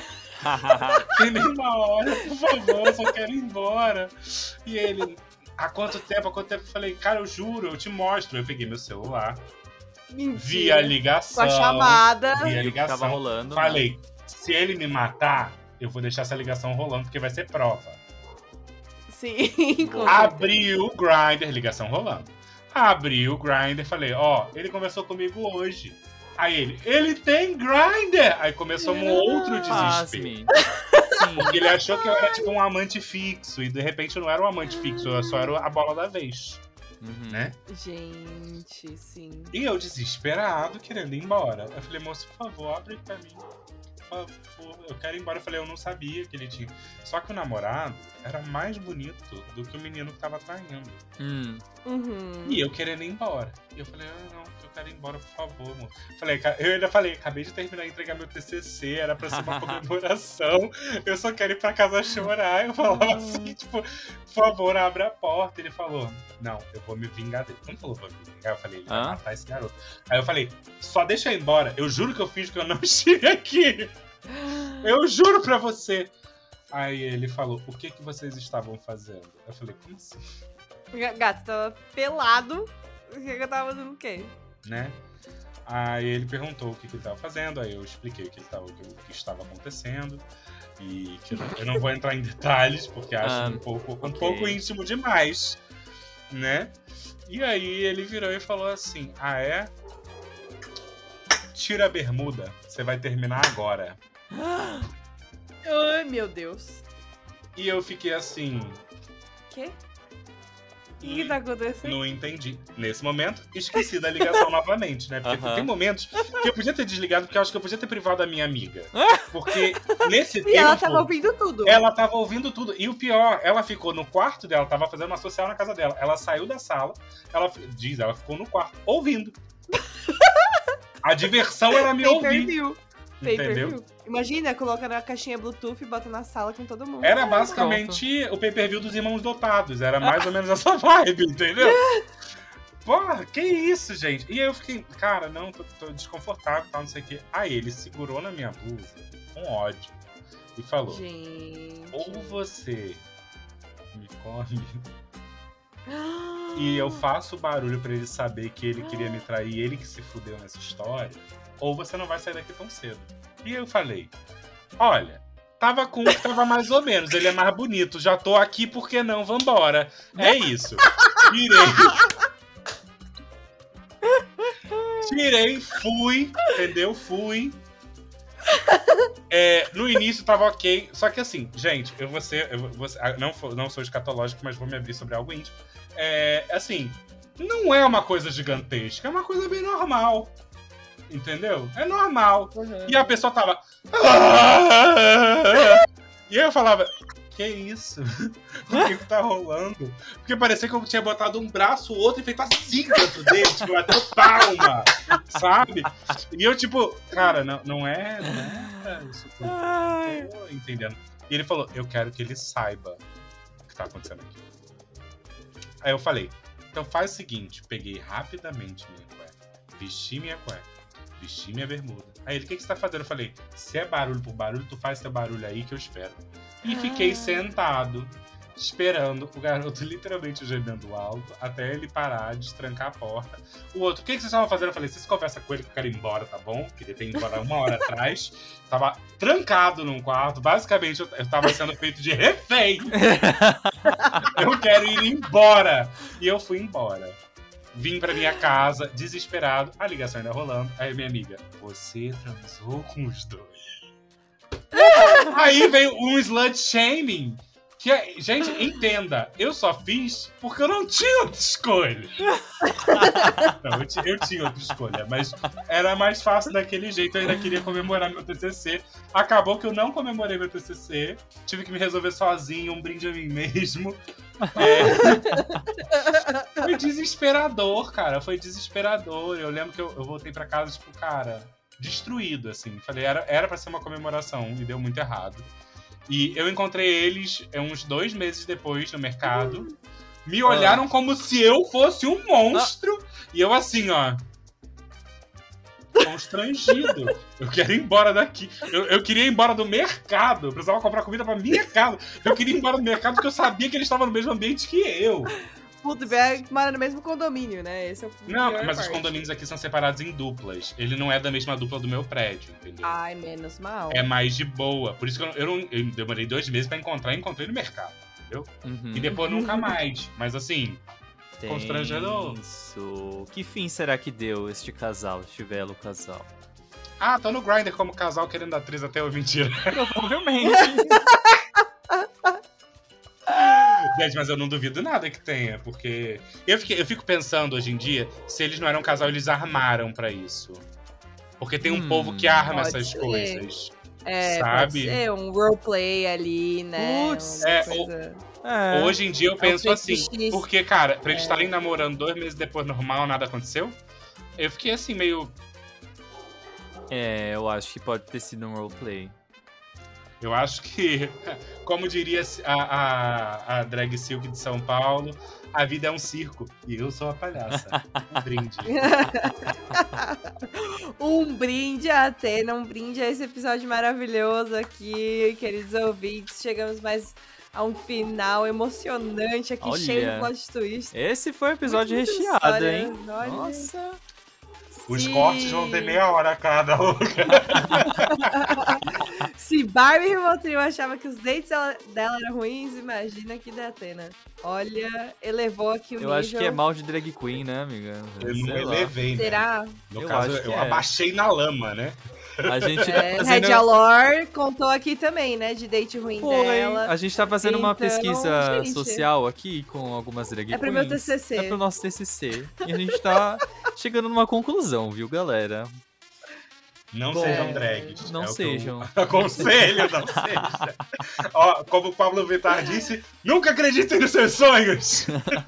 Tem nem uma hora, por favor, eu só quero ir embora. E ele, há quanto tempo, há quanto tempo? Eu falei, cara, eu juro, eu te mostro. Eu peguei meu celular, Mentira. vi a ligação. Com a chamada. Vi a Tava ligação. rolando. Falei, se ele me matar, eu vou deixar essa ligação rolando, porque vai ser prova. Sim, com Abri o Grindr, ligação rolando. Abri o Grindr, falei, ó, ele conversou comigo hoje. Aí ele, ele tem Grindr! Aí começou um outro desespero. Pasme. Sim. Porque ele achou que eu era tipo um amante fixo. E de repente eu não era um amante fixo, eu só era a bola da vez, Uhum. né? Gente, sim. E eu desesperado, querendo ir embora. Eu falei, moço, por favor, abre pra mim. Por favor, eu quero ir embora. Eu falei, eu não sabia que ele tinha. Só que o namorado era mais bonito do que o menino que tava traindo. Hum. Uhum. E eu querendo ir embora. E eu falei, ah, não, eu quero ir embora, por favor, amor. Falei, ca- eu ainda falei, acabei de terminar de entregar meu T C C, era pra ser uma comemoração, eu só quero ir pra casa chorar. Eu falava assim, tipo, por favor, abre a porta. Ele falou, não, eu vou me vingar dele. Quando falou, vou me vingar, eu falei, ele vai Hã? matar esse garoto. Aí eu falei, só deixa eu ir embora, eu juro que eu fiz que eu não estive aqui. Eu juro pra você. Aí ele falou, o que que vocês estavam fazendo? Eu falei, como assim? Gato, tava pelado. O que que eu tava fazendo o quê? Né? Aí ele perguntou o que, que ele estava fazendo, aí eu expliquei o que, ele tava, o que, o que estava acontecendo. E que eu não, eu não vou entrar em detalhes, porque acho Ah, um, pouco, um ok. pouco íntimo demais, né? E aí ele virou e falou assim, ah é? Tira a bermuda, você vai terminar agora. Ai, meu Deus. E eu fiquei assim, Quê? O que, que tá acontecendo? não entendi. Nesse momento, esqueci da ligação novamente, né? Porque Aham. tem momentos que eu podia ter desligado, porque eu acho que eu podia ter privado a minha amiga. Porque nesse E tempo, ela tava ouvindo tudo. ela tava ouvindo tudo. E o pior, ela ficou no quarto dela, tava fazendo uma social na casa dela. Ela saiu da sala, ela fi- diz, ela ficou no quarto, ouvindo. A diversão era me Pay ouvir. per view. Pay per Entendeu? view. Imagina, coloca na caixinha Bluetooth e bota na sala com todo mundo. Era basicamente o pay-per-view dos Irmãos Dotados. Era mais ou menos essa vibe, entendeu? Porra, que isso, gente? E aí eu fiquei, cara, não, tô, tô desconfortável e tal, não sei o quê. Aí ele segurou na minha blusa com ódio e falou, Gente. ou você me come... e eu faço barulho pra ele saber que ele queria me trair, ele que se fudeu nessa história, ou você não vai sair daqui tão cedo. E eu falei, olha, tava com um que tava mais ou menos, ele é mais bonito, já tô aqui, por que não? Vambora. É isso. Tirei. Tirei, fui, entendeu? Fui. É, no início tava ok, só que assim, gente, eu vou ser, eu vou ser não, não sou escatológico, mas vou me abrir sobre algo íntimo. É, assim, não é uma coisa gigantesca, é uma coisa bem normal. Entendeu? É normal. Uhum. E a pessoa tava. Ah! E aí eu falava, que isso? O que que tá rolando? Porque parecia que eu tinha botado um braço, o outro e feito assim dentro dele, tipo, bateu palma, sabe? E eu, tipo, cara, não, não é. Não é isso que eu não tô entendendo. E ele falou, eu quero que ele saiba o que tá acontecendo aqui. Aí eu falei, então faz o seguinte, peguei rapidamente minha cueca, vesti minha cueca, vesti minha bermuda. Aí ele, o que, que você tá fazendo? Eu falei, se é barulho por barulho, tu faz teu barulho aí que eu espero. E fiquei sentado, esperando o garoto literalmente gemendo alto, até ele parar de trancar a porta. O outro, o que, que vocês estavam fazendo? Eu falei, vocês conversam com ele que eu quero ir embora, tá bom? Queria ter ido embora uma hora atrás. Tava trancado num quarto, basicamente eu, eu tava sendo feito de refém. Eu quero ir embora. E eu fui embora. Vim pra minha casa, desesperado, a ligação ainda rolando. Aí minha amiga, você transou com os dois. Aí veio um slut shaming. Que é, gente, entenda, eu só fiz porque eu não tinha outra escolha. Não, eu, t- eu tinha outra escolha, mas era mais fácil daquele jeito. Eu ainda queria comemorar meu T C C. Acabou que eu não comemorei meu T C C. Tive que me resolver sozinho, um brinde a mim mesmo. É... Foi desesperador, cara. Foi desesperador. Eu lembro que eu, eu voltei pra casa, tipo, cara, destruído, assim. Falei, era, era pra ser uma comemoração e deu muito errado. E eu encontrei eles uns dois meses depois no mercado. Me olharam como se eu fosse um monstro. E eu assim, ó... constrangido. Eu quero ir embora daqui. Eu, eu queria ir embora do mercado. Eu precisava comprar comida pra minha casa. Eu queria ir embora do mercado porque eu sabia que eles estavam no mesmo ambiente que eu. Puta, é que mora no mesmo condomínio, né? Esse é o Não, pior mas parte. os condomínios aqui são separados em duplas. Ele não é da mesma dupla do meu prédio, entendeu? Ai, menos mal. É mais de boa. Por isso que eu, eu, não, eu demorei dois meses pra encontrar e encontrei no mercado, entendeu? Uhum. E depois nunca mais. Mas assim, constrangedor. Isso. Que fim será que deu este casal, este belo casal? Ah, tô no Grindr como casal querendo atriz até o mentira. Provavelmente. Gente, mas eu não duvido nada que tenha, porque... Eu, fiquei, eu fico pensando hoje em dia, se eles não eram um casal, eles armaram pra isso. Porque tem um Hum, povo que arma pode essas ser. coisas. É, sabe? pode ser um roleplay ali, né? Putz, Uma é, coisa... É. Hoje em dia eu penso um assim, fetiche. porque, cara, pra eles É. estarem namorando dois meses depois normal, nada aconteceu, eu fiquei assim, meio... É, eu acho que pode ter sido um roleplay. Eu acho que, como diria a, a, a drag silk de São Paulo, a vida é um circo e eu sou a palhaça. Um brinde. Um brinde a Atena, um brinde a esse episódio maravilhoso aqui, queridos ouvintes. Chegamos mais a um final emocionante aqui, Olha. cheio de plot twist. Esse foi um episódio Muita recheado, história, hein? olha. Nossa. Os Sim. cortes vão ter meia hora cada. Se Barbie Rivotril achava que os dates dela, dela eram ruins, imagina aqui da Atena. Olha, elevou aqui o Eu nível. acho que é mal de drag queen, né, amiga? Eu Sei não lá. elevei, né? Será? No Eu caso, acho que eu é. abaixei na lama, né? A gente tá É, fazendo... Red Alor contou aqui também, né? De date ruim Foi. dela. A gente tá fazendo uma Então, pesquisa gente. social aqui com algumas drag É pro queens. meu T C C. É pro nosso T C C. E a gente tá chegando numa conclusão, viu, galera? Não Bom, sejam drags. não é o que sejam. eu aconselho, não seja. Ó, como o Pablo Vittar disse, nunca acreditem nos seus sonhos.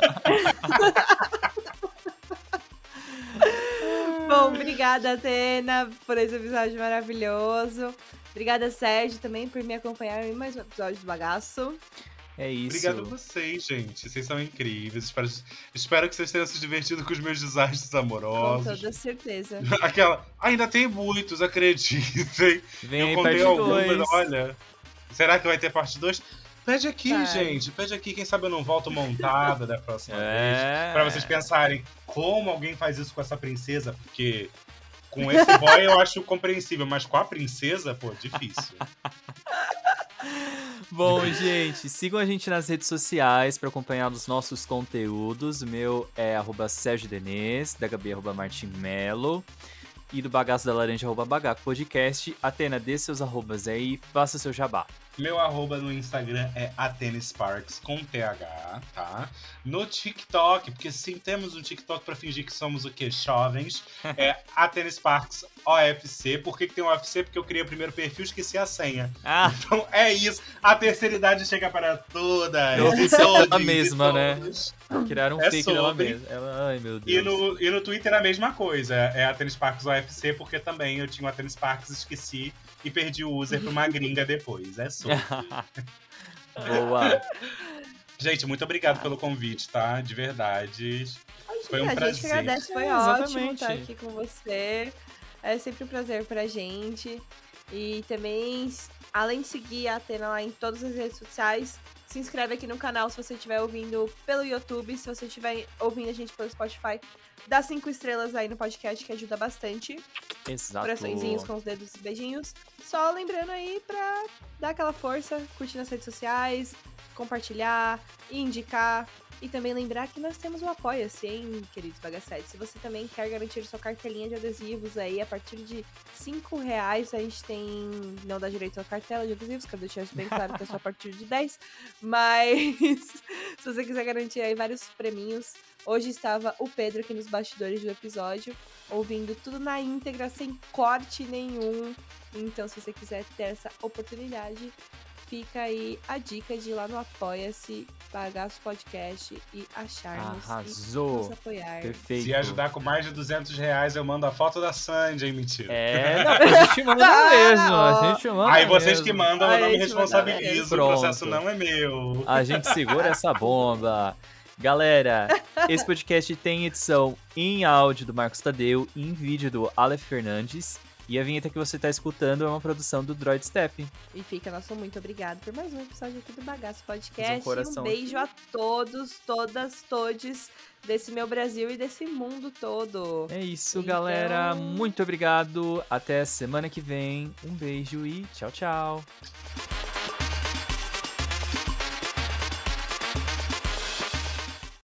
Bom, obrigada, Atena, por esse episódio maravilhoso. Obrigada, Sérgio, também por me acompanhar em mais um episódio do Bagaço. É isso. Obrigado a vocês, gente. Vocês são incríveis. Espero, espero que vocês tenham se divertido com os meus desastres Com amorosos. toda certeza. Aquela. Ainda tem muitos, acreditem. Vem Eu aí, contei parte algumas, dois. olha. Será que vai ter parte dois? Pede aqui, Vai. gente. Pede aqui. Quem sabe eu não volto montada da próxima É. vez. Pra vocês pensarem como alguém faz isso com essa princesa. Porque com esse boy eu acho compreensível. Mas com a princesa, pô, difícil. Bom, gente, sigam a gente nas redes sociais para acompanhar os nossos conteúdos. O meu é arroba Sérgio Denês, da Gabi arroba Martim Melo e do Bagaço da Laranja arroba Bagaco Podcast. Atena, dê seus arrobas aí, faça seu jabá. Meu arroba no Instagram é AtenaSparks com T H, tá? No TikTok, porque sim, temos um TikTok pra fingir que somos o quê? Jovens. É AtenaSparks O F C. Por que, que tem o O F C? Porque eu criei o primeiro perfil e esqueci a senha. Ah, Então é isso. A terceira idade chega para todas. eu ouvi ser ela todos e mesma, né? todos. Criaram um É fake dela sobre. mesma. Ela, ai, meu E Deus. no, e no Twitter a mesma coisa. É AtenaSparks O F C, porque também eu tinha o AtenaSparks, esqueci e perdi o user pra uma gringa depois. É sobre. Boa. Gente, muito obrigado pelo convite, tá? De verdade. Foi um a prazer. gente que agradece, foi É, ótimo exatamente. estar aqui com você. É sempre um prazer pra gente. E também, além de seguir a Atena lá em todas as redes sociais, se inscreve aqui no canal se você estiver ouvindo pelo YouTube. Se você estiver ouvindo a gente pelo Spotify, dá cinco estrelas aí no podcast, que ajuda bastante. Exato. Coraçõezinhos com os dedos e beijinhos. Só lembrando aí pra dar aquela força, curtir nas redes sociais, compartilhar e indicar. E também lembrar que nós temos o Apoia-se, hein, queridos bagacetes. Se você também quer garantir sua cartelinha de adesivos aí, a partir de cinco reais a gente tem... Não dá direito à cartela de adesivos, quero deixar isso bem claro que é só a partir de dez. Mas se você quiser garantir aí vários preminhos, hoje estava o Pedro aqui nos bastidores do episódio, ouvindo tudo na íntegra, sem corte nenhum. Então, se você quiser ter essa oportunidade, fica aí a dica de ir lá no Apoia-se, pagar o podcast e achar-nos Arrasou. e nos apoiar. Perfeito. Se ajudar com mais de duzentos reais, eu mando a foto da Sandy, hein? Mentira. É, não, a gente manda mesmo. A gente manda Aí vocês mesmo. que mandam, eu Aí não me a gente manda responsabilizo. mesmo. O processo Pronto. não é meu. A gente segura essa bomba. Galera, esse podcast tem edição em áudio do Marcos Tadeu e em vídeo do Aleph Fernandes. E a vinheta que você tá escutando é uma produção do Droid Step. E fica nosso muito obrigado por mais um episódio aqui do Bagaço Fazer Podcast. um coração Um beijo a todos, todas, todes desse meu Brasil e desse mundo todo. É isso, Então- galera. Muito obrigado. Até semana que vem. Um beijo e tchau, tchau.